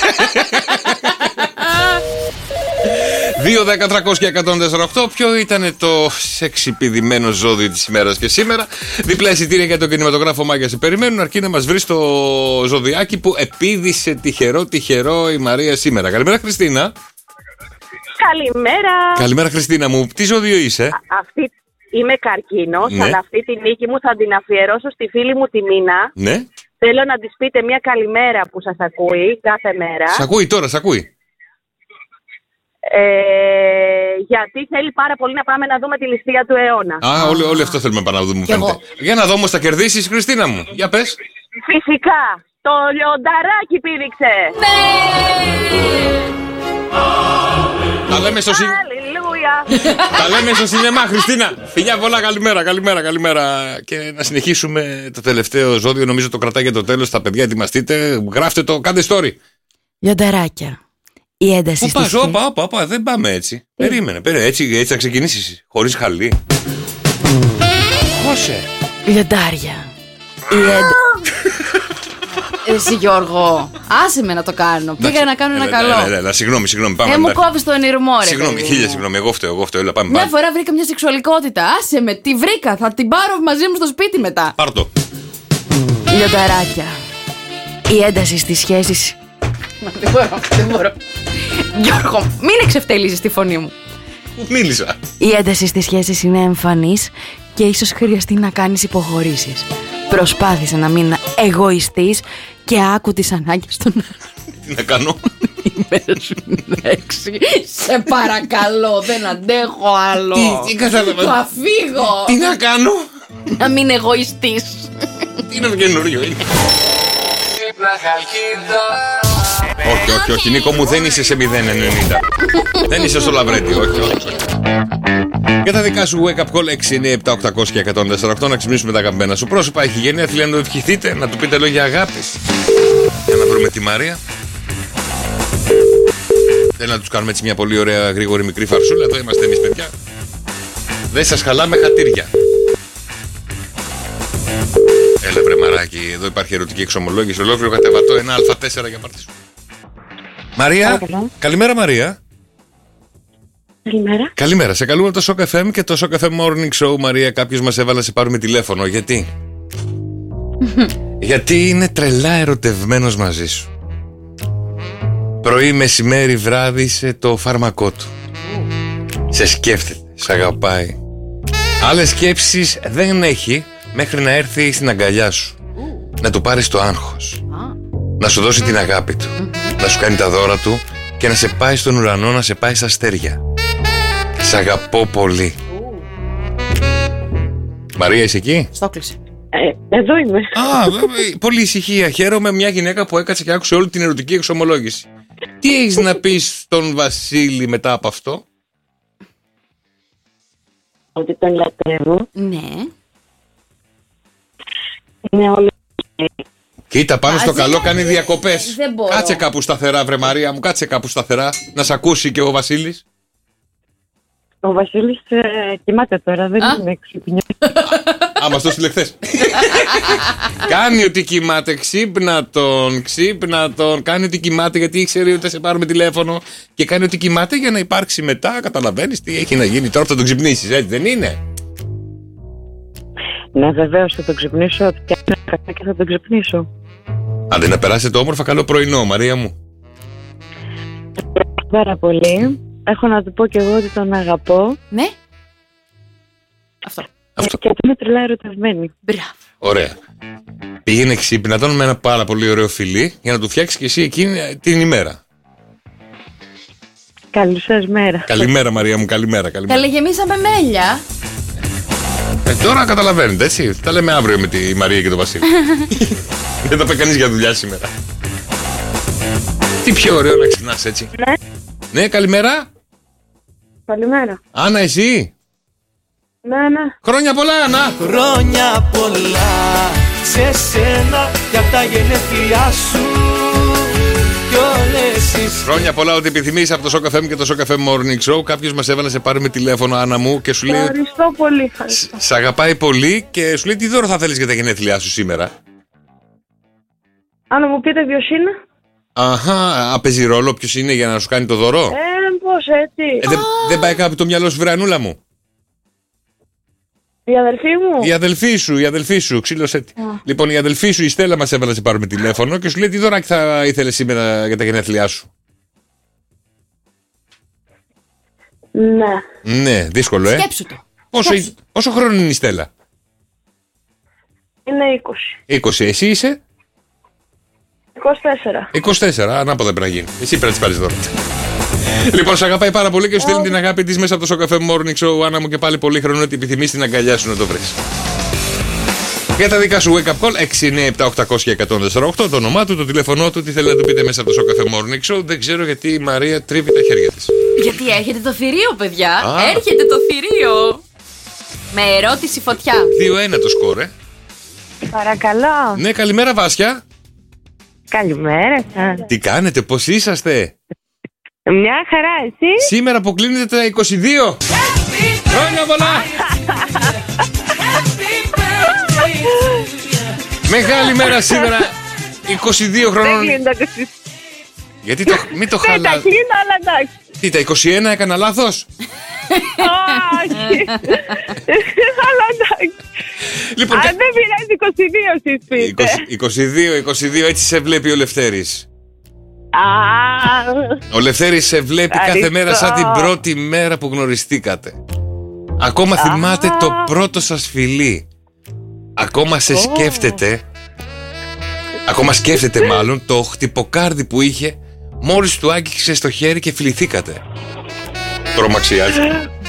2, 10, 300 και 104,8. Ποιο ήταν το σεξυπηδημένο ζώδιο της ημέρας και σήμερα? Διπλά εισιτήρια για τον κινηματογράφο Μάγια σε περιμένουν, αρκεί να μας βρει το ζωδιάκι που επίδησε τυχερό η Μαρία σήμερα. Καλημέρα, Χριστίνα. Καλημέρα. Καλημέρα, Χριστίνα μου. Τι ζώδιο είσαι? Είμαι καρκίνος, ναι. Αλλά αυτή τη νίκη μου θα την αφιερώσω στη φίλη μου τη Μίνα. Ναι. Θέλω να της πείτε μια καλημέρα που σας ακούει κάθε μέρα. Σ' ακούει τώρα, σ' ακούει. Γιατί θέλει πάρα πολύ να πάμε να δούμε τη ληστεία του αιώνα. Όλοι αυτό θέλουμε να δούμε, μου φαίνεται. Για να δω όμως θα κερδίσεις, Χριστίνα μου. Για πες. Φυσικά. Το λιονταράκι πήδηξε. Ναι. Αλλά είμαι στο Αλληλούια. Τα λέμε στο σινεμά, Χριστίνα. Φιλιά πολλά, καλημέρα. Και να συνεχίσουμε το τελευταίο ζώδιο. Νομίζω το κρατάει για το τέλος. Τα παιδιά, ετοιμαστείτε. Γράφτε το, κάντε story. Λιονταράκια. Η ένταση. Πού πας, όπα, δεν πάμε έτσι. Περίμενε, έτσι θα ξεκινήσεις. Χωρίς χαλί. Χώσε. Λιοντάρια. Η εσύ Γιώργο, άσε με να το κάνω. Πήγα να κάνω ένα καλό. Συγγνώμη, πάμε. Μου κόβεις τον ήρμό, ρε. Συγγνώμη, συγγνώμη, εγώ φταίω, έλα πάμε. Μια φορά βρήκα μια σεξουαλικότητα. Άσε με, τη βρήκα. Θα την πάρω μαζί μου στο σπίτι μετά. Πάρ' το. Λιονταράκια. Η ένταση στις σχέσεις. Δεν μπορώ. Γιώργο, μην εξευτελίζεις τη φωνή μου. Μίλησα. Η ένταση στις σχέσεις είναι εμφανής και ίσως χρειαστεί να κάνεις υποχωρήσεις. Προσπάθησε να μην εγωιστείς και άκου τις ανάγκες των άλλων. Τι να κάνω? Η μέρα σου είναι 6. Σε παρακαλώ, δεν αντέχω άλλο. Τι κατάλαβα? Θα φύγω. Τι να κάνω? Να μην εγωιστείς. Τι είναι το καινούριο είναι? Όχι, Νίκο μου, δεν είσαι σε 0,90. Δεν είσαι στο λαβρέτη, όχι. Για τα δικά σου wake up call 697-800 και 148 να ξυπνήσουμε τα αγαπημένα σου πρόσωπα. Έχει γενέθλια, να το ευχηθείτε, να του πείτε λόγια αγάπης. Για να βρούμε τη Μαρία. Θέλω να τους κάνουμε έτσι μια πολύ ωραία, γρήγορη, μικρή φαρσούλα. Εδώ είμαστε εμείς, παιδιά. Δεν σας χαλάμε χατήρια. Έλα βρε μαράκι, εδώ υπάρχει ερωτική εξομολόγηση. Ολόκληρο κατεβατό 1α4 για πάρτι σου. Μαρία, καλημέρα Μαρία. Καλημέρα, σε καλούμε από το Shock FM και το Shock FM Morning Show. Μαρία, κάποιος μας έβαλε να σε πάρουμε τηλέφωνο. Γιατί? Γιατί είναι τρελά ερωτευμένος μαζί σου. Πρωί, μεσημέρι, βράδυ είσαι το φάρμακό του. Σε σκέφτεται, σε αγαπάει. Άλλες σκέψεις δεν έχει μέχρι να έρθει στην αγκαλιά σου. Να του πάρεις το άγχος. Να σου δώσει την αγάπη του. Να σου κάνει τα δώρα του και να σε πάει στον ουρανό, να σε πάει στα αστέρια. Σ' αγαπώ πολύ. Μαρία, είσαι εκεί? Στόκλεισε. Εδώ είμαι. Πολύ ησυχία. Χαίρομαι, μια γυναίκα που έκατσε και άκουσε όλη την ερωτική εξομολόγηση. Τι έχεις να πεις στον Βασίλη μετά από αυτό? Ότι τον λατρεύω. Ναι. Είναι όλο. Κοίτα, πάνω στο καλό κάνει διακοπές. Δεν μπορώ. Κάτσε κάπου σταθερά, βρε Μαρία μου, κάτσε κάπου σταθερά. Να σ' ακούσει και ο Βασίλης. Ο Βασίλης κοιμάται τώρα, δεν είναι ξυπνιό. Μας το στείλε χθες. Κάνει ότι κοιμάται, ξύπνα τον. Κάνει ότι κοιμάται γιατί ξέρει ότι θα σε πάρουμε τηλέφωνο. Και κάνει ότι κοιμάται για να υπάρξει μετά. Καταλαβαίνεις τι έχει να γίνει τώρα που θα τον ξυπνήσεις, έτσι δεν είναι? Ναι, βεβαίως θα τον ξυπνήσω. Και θα τον ξυπνήσω. Άντε να περάσετε όμορφα, καλό πρωινό, Μαρία μου. Πάρα πολύ. Έχω να του πω και εγώ ότι τον αγαπώ. Ναι. Αυτό. Και ότι είμαι τρελά ερωτευμένη. Μπράβο. Ωραία. Πήγαινε ξύπνα τον με ένα πάρα πολύ ωραίο φιλί για να του φτιάξει και εσύ εκείνη την ημέρα. Καλή σας μέρα. Καλημέρα, Μαρία μου, καλημέρα. Καλή, γεμίσαμε μέλια. Τώρα καταλαβαίνετε, έτσι. Τα λέμε αύριο με τη Μαρία και τον Βασίλη. Δεν θα πάει κανείς για δουλειά σήμερα. Τι πιο ωραίο να ξυπνάς έτσι. Ναι. Ναι, καλημέρα. Καλημέρα. Άννα, εσύ? Ναι. Χρόνια πολλά, Άννα. Χρόνια πολλά σε σένα για τα γενέθλιά σου κι όλες τις... Χρόνια πολλά, ό,τι επιθυμείς από το Shock FM και το Shock FM Morning Show. Κάποιος μας έβαλε να σε πάρουμε τηλέφωνο, Άννα μου, και σου λέει... Ευχαριστώ πολύ. Σ' αγαπάει πολύ και σου λέει τι δώρο θα θέλεις για τα γενέθλιά σου σήμερα. Αν μου πείτε ποιος είναι. Αχα, παίζει ρόλο ποιος είναι για να σου κάνει το δώρο. Πώς έτσι. Δεν πάει κάπου το μυαλό σου, Βρανούλα μου? Η αδελφή μου. Η αδελφή σου, ξύλωσε. Λοιπόν, η αδελφή σου, η Στέλλα, μας έβαλε να σε πάρουμε τηλέφωνο και σου λέει τι δωράκι θα ήθελες σήμερα για τα γενέθλιά σου. Ναι. Ναι, δύσκολο, Σκέψου το. Πόσο χρόνο είναι η Στέλλα? Είναι 20. Εσύ είσαι? 24. 24, ανάποδα πρέπει να γίνει. Εσύ πρέπει να της πάρεις δώρο. Λοιπόν, σ' αγαπάει πάρα πολύ και σου στέλνει την αγάπη της μέσα από το Shock FM Morning Show. Άννα μου, και πάλι πολύ χρόνο ότι επιθυμείς την αγκαλιά σου να το βρεις. Για τα δικά σου wake up call 697-800-1048, το όνομά του, το τηλέφωνό του, τι θέλει να του πείτε μέσα από το Shock FM Morning Show. Δεν ξέρω γιατί η Μαρία τρίβει τα χέρια της. Γιατί έχετε το θηρίο, παιδιά. Έρχεται το θηρίο. Με ερώτηση φωτιά. 2-1 το σκορ, Παρακαλώ. Ναι, καλημέρα Βάσια. Καλημέρα σας. Τι κάνετε, πώς είσαστε? Μια χαρά, εσύ? Σήμερα αποκλίνετε τα 22. Χρόνια πολλά. Μεγάλη μέρα σήμερα. 22 χρόνων. Γιατί μην το χαλάς. Τα κλείνω, αλλά εντάξει. Τι, τα 21 έκανα λάθος? Όχι. Αλλά εντάξει. Λοιπόν, αν δεν πειράζει, 22 εσείς πείτε. 22, έτσι σε βλέπει ο Λευτέρης. Ο Λευτέρης σε βλέπει κάθε μέρα σαν την πρώτη μέρα που γνωριστήκατε. Ακόμα θυμάται το πρώτο σας φιλί. Ακόμα σε σκέφτεται. Ακόμα σκέφτεται μάλλον το χτυποκάρδι που είχε μόλις του άγγιξε στο χέρι και φιληθήκατε. Τρομαξιάζει.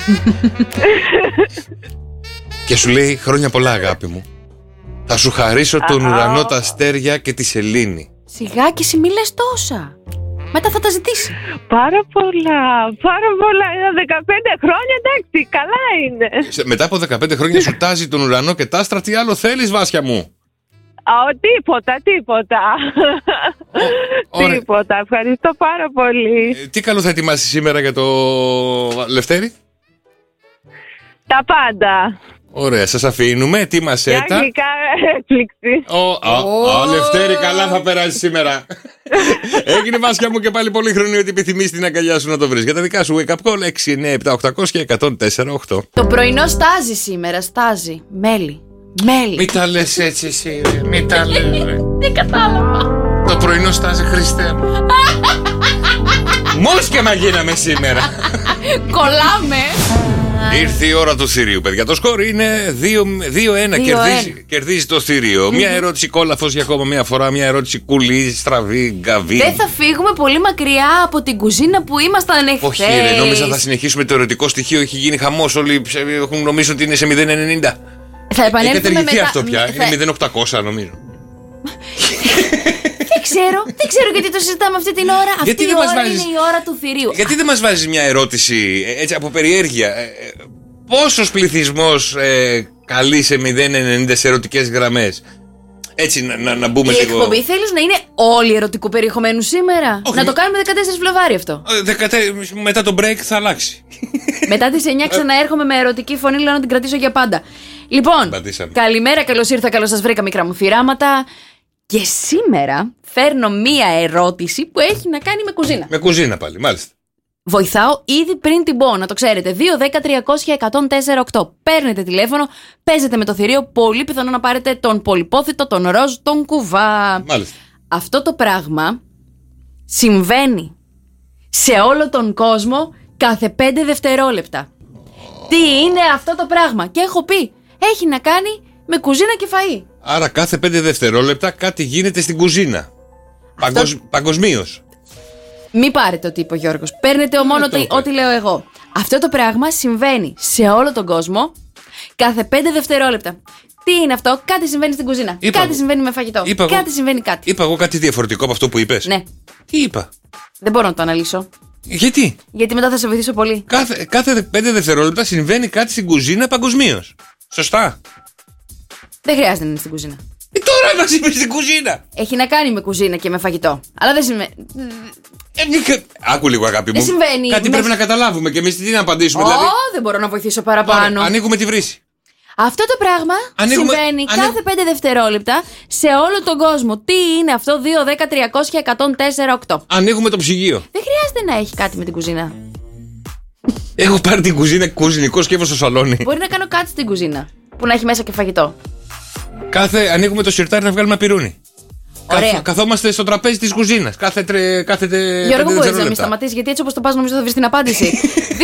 Και σου λέει χρόνια πολλά αγάπη μου. Θα σου χαρίσω τον ουρανό, τα αστέρια και τη σελήνη. Σιγά και εσύ μη λες τόσα. Μετά θα τα ζητήσει. Πάρα πολλά. 15 χρόνια, εντάξει, καλά είναι. Μετά από 15 χρόνια σου τάζει τον ουρανό και τα άστρα. Τι άλλο θέλεις, Βάσια μου? Τίποτα. Τίποτα. Ευχαριστώ πάρα πολύ. Τι καλό θα ετοιμάσεις σήμερα για το Λευτέρη? Τα πάντα. Ωραία, σας αφήνουμε. Τι μασέτα? Μια γλυκά έκπληξη. Λευτέρη, καλά θα περάσει σήμερα. Έγινε, Βάσια μου, και πάλι πολύ χρονή ότι επιθυμείς την αγκαλιά σου να το βρεις. Για τα δικά σου wake up call 6, 9, 7, 800 και 104,8. Το πρωινό στάζει σήμερα, στάζει. Μέλι. Μην τα λες έτσι εσύ, μην τα λες. Δεν κατάλαβα. Το πρωινό στάζει, Χριστέ μου. Μόσκεμα γίναμε σήμερα. Κολλάμε. Ήρθε η ώρα του θηρίου, παιδιά. Το σκορ είναι 2-1. Κερδίζει το θηρίο. Μια ερώτηση κόλαφος για ακόμα μια φορά. Μια ερώτηση κουλή, στραβή, γκαβή. Δεν θα φύγουμε πολύ μακριά από την κουζίνα που ήμασταν εχθές. Όχι, ρε, νόμιζα θα συνεχίσουμε το ερωτικό στοιχείο. Έχει γίνει χαμός. Όλοι έχουν νομίσει ότι είναι σε 0,90. Θα επανέλθουμε μετά. Έχει μετά. αυτό πια. Είναι 0,800 νομίζω. Δεν ξέρω γιατί το συζητάμε αυτή την ώρα. Αυτή η ώρα είναι η ώρα του θηρίου. Γιατί δεν μας βάζεις μια ερώτηση έτσι από περιέργεια? Πόσος πληθυσμός καλεί σε 0,90 σε ερωτικές γραμμές? Έτσι να μπούμε λίγο. Η εκπομπή θέλεις να είναι όλη ερωτικού περιεχομένου σήμερα? Όχι, να το κάνουμε 14 Φλεβάρι αυτό. Μετά το break θα αλλάξει. Μετά τις 9 ξαναέρχομαι με ερωτική φωνή, λέω να την κρατήσω για πάντα. Λοιπόν, καλημέρα, καλώς ήρθα, καλώς σας βρήκα, μικρά μου θηράματα. Και σήμερα φέρνω μία ερώτηση που έχει να κάνει με κουζίνα. Με κουζίνα πάλι, μάλιστα. Βοηθάω ήδη πριν την πω, να το ξέρετε. 2-10-300-1048. Παίρνετε τηλέφωνο, παίζετε με το θηρίο. Πολύ πιθανό να πάρετε τον πολυπόθητο, τον ροζ, τον κουβά. Μάλιστα. Αυτό το πράγμα συμβαίνει σε όλο τον κόσμο κάθε 5 δευτερόλεπτα. Τι είναι αυτό το πράγμα? Και έχω πει, έχει να κάνει με κουζίνα και φαΐ. Άρα κάθε 5 δευτερόλεπτα κάτι γίνεται στην κουζίνα. Παγκοσμίως. Μη πάρετε ό,τι είπε ο Γιώργος. Παίρνετε μόνο ό,τι λέω εγώ. Αυτό το πράγμα συμβαίνει σε όλο τον κόσμο κάθε 5 δευτερόλεπτα. Τι είναι αυτό? Κάτι συμβαίνει στην κουζίνα. Κάτι συμβαίνει με φαγητό. Κάτι συμβαίνει κάτι. Είπα εγώ κάτι διαφορετικό από αυτό που είπες? Ναι. Τι είπα? Δεν μπορώ να το αναλύσω. Γιατί? Γιατί μετά θα σε βοηθήσω πολύ. Κάθε 5 δευτερόλεπτα συμβαίνει κάτι στην κουζίνα παγκοσμίως. Σωστά? Δεν χρειάζεται να είναι στην κουζίνα. Τώρα μας είπε στην κουζίνα. Έχει να κάνει με κουζίνα και με φαγητό. Αλλά δεν συμβαίνει. Άκου λίγο, αγάπη μου. Δεν συμβαίνει. Κάτι πρέπει να καταλάβουμε και εμείς τι να απαντήσουμε. Δηλαδή. Δεν μπορώ να βοηθήσω παραπάνω. Ανοίγουμε τη βρύση. Αυτό το πράγμα συμβαίνει κάθε 5 δευτερόλεπτα σε όλο τον κόσμο. Τι είναι αυτό? 2-10-300-1048. Ανοίγουμε το ψυγείο. Δεν χρειάζεται να έχει κάτι με την κουζίνα. Έχω πάρει την κουζίνα κουζινικό σκεύο στο σαλόνι. Μπορεί να κάνω κάτι στην κουζίνα που να έχει μέσα και φαγητό. Ανοίγουμε το σιρτάρι να βγάλουμε πυρούνι. Καθόμαστε στο τραπέζι της κουζίνας. Γιώργο, μπορείς να μην σταματήσεις? Γιατί έτσι όπως το πας νομίζω θα βρεις την απάντηση.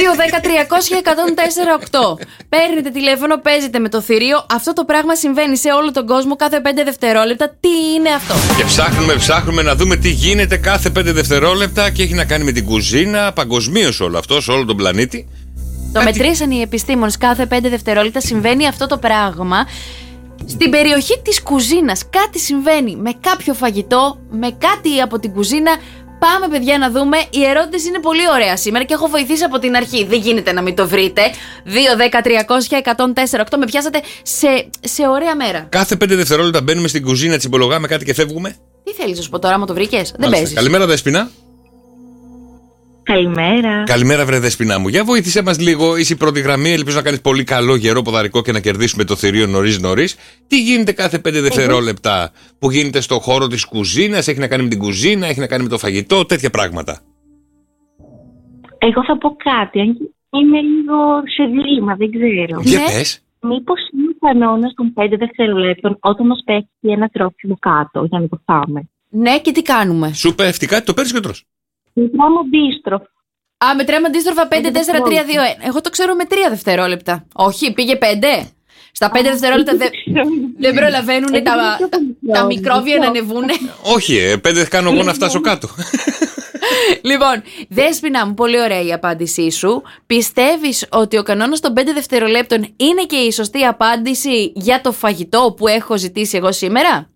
2-10-300-1048. Παίρνετε τηλέφωνο, παίζετε με το θηρίο. Αυτό το πράγμα συμβαίνει σε όλο τον κόσμο κάθε 5 δευτερόλεπτα. Τι είναι αυτό? Και ψάχνουμε να δούμε τι γίνεται κάθε 5 δευτερόλεπτα και έχει να κάνει με την κουζίνα παγκοσμίως όλο αυτό, σε όλο τον πλανήτη. Το μετρήσαν οι επιστήμονες. Κάθε 5 δευτερόλεπτα συμβαίνει αυτό το πράγμα. Στην περιοχή της κουζίνας κάτι συμβαίνει με κάποιο φαγητό, με κάτι από την κουζίνα Πάμε, παιδιά, να δούμε. Η ερώτηση είναι πολύ ωραία σήμερα και έχω βοηθήσει από την αρχή. Δεν γίνεται να μην το βρείτε. 2-10-300-104-8. Με πιάσατε σε ωραία μέρα. Κάθε 5 δευτερόλεπτα μπαίνουμε στην κουζίνα, τσιμπολογάμε κάτι και φεύγουμε. Τι θέλεις να σου πω τώρα, άμα το βρήκες? Δεν παίζεις. Καλημέρα, Δέσποινα. Καλημέρα. Καλημέρα, βρε Δέσποινα μου. Για βοήθησέ μας λίγο. Είσαι η πρώτη γραμμή. Ελπίζω να κάνεις πολύ καλό γερό ποδαρικό και να κερδίσουμε το θηρίο νωρίς. Τι γίνεται κάθε 5 δευτερόλεπτα που γίνεται στο χώρο της κουζίνας? Έχει να κάνει με την κουζίνα, έχει να κάνει με το φαγητό, τέτοια πράγματα. Εγώ θα πω κάτι. Είμαι λίγο σε δίλημμα, δεν ξέρω. Για πες. Μήπως είναι ο κανόνας των 5 δευτερολέπτων όταν μας πέφτει ένα τρόφιμο κάτω για να το φάμε? Ναι, και τι κάνουμε? Σου πέφτει κάτι, το παίρνεις και τρως. Μετράμε αντίστροφα. Μετράμε αντίστροφα 5, 4, 3, 2, 1. Εγώ το ξέρω με 3 δευτερόλεπτα. Όχι, πήγε 5. Στα 5 δευτερόλεπτα δεν προλαβαίνουν τα μικρόβια να ανεβούν. Όχι, 5 κάνω εγώ να φτάσω κάτω. Λοιπόν, Δέσποινα μου, πολύ ωραία η απάντησή σου. Πιστεύεις ότι ο κανόνας των 5 δευτερολέπτων είναι και η σωστή απάντηση για το φαγητό που έχω ζητήσει εγώ σήμερα?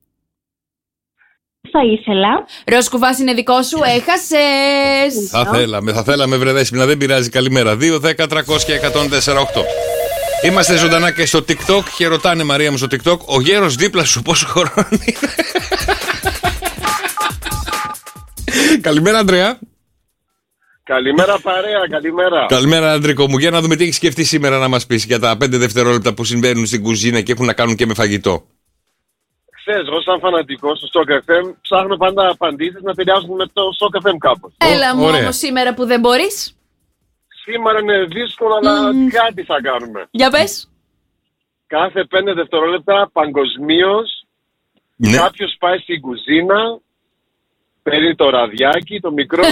Θα ήθελα. Ροσκουβάς, είναι δικό σου, έχασες. Θα θέλαμε, βρε Δέσποινα, δεν πειράζει. Καλημέρα. 2-10-300-104-8. Είμαστε ζωντανά και στο TikTok και ρωτάνε, Μαρία μου, στο TikTok, ο γέρος δίπλα σου πόσο χρόνο είναι? Καλημέρα, Ανδρέα. Καλημέρα, παρέα, καλημέρα. Καλημέρα, Αντρικό μου. Για να δούμε τι έχει σκεφτεί σήμερα να μας πεις για τα 5 δευτερόλεπτα που συμβαίνουν στην κουζίνα και έχουν να κάνουν και με φαγητό. Ξέρεις, εγώ σαν φανατικός του Shock FM ψάχνω πάντα απαντήσεις να ταιριάζουν με το Shock FM κάπως. Έλα μου όμως σήμερα που δεν μπορείς. Σήμερα είναι δύσκολο, αλλά κάτι θα κάνουμε. Για πες. Κάθε 5 δευτερόλεπτα παγκοσμίως κάποιος πάει στην κουζίνα, παίρνει το ραδιάκι, το μικρό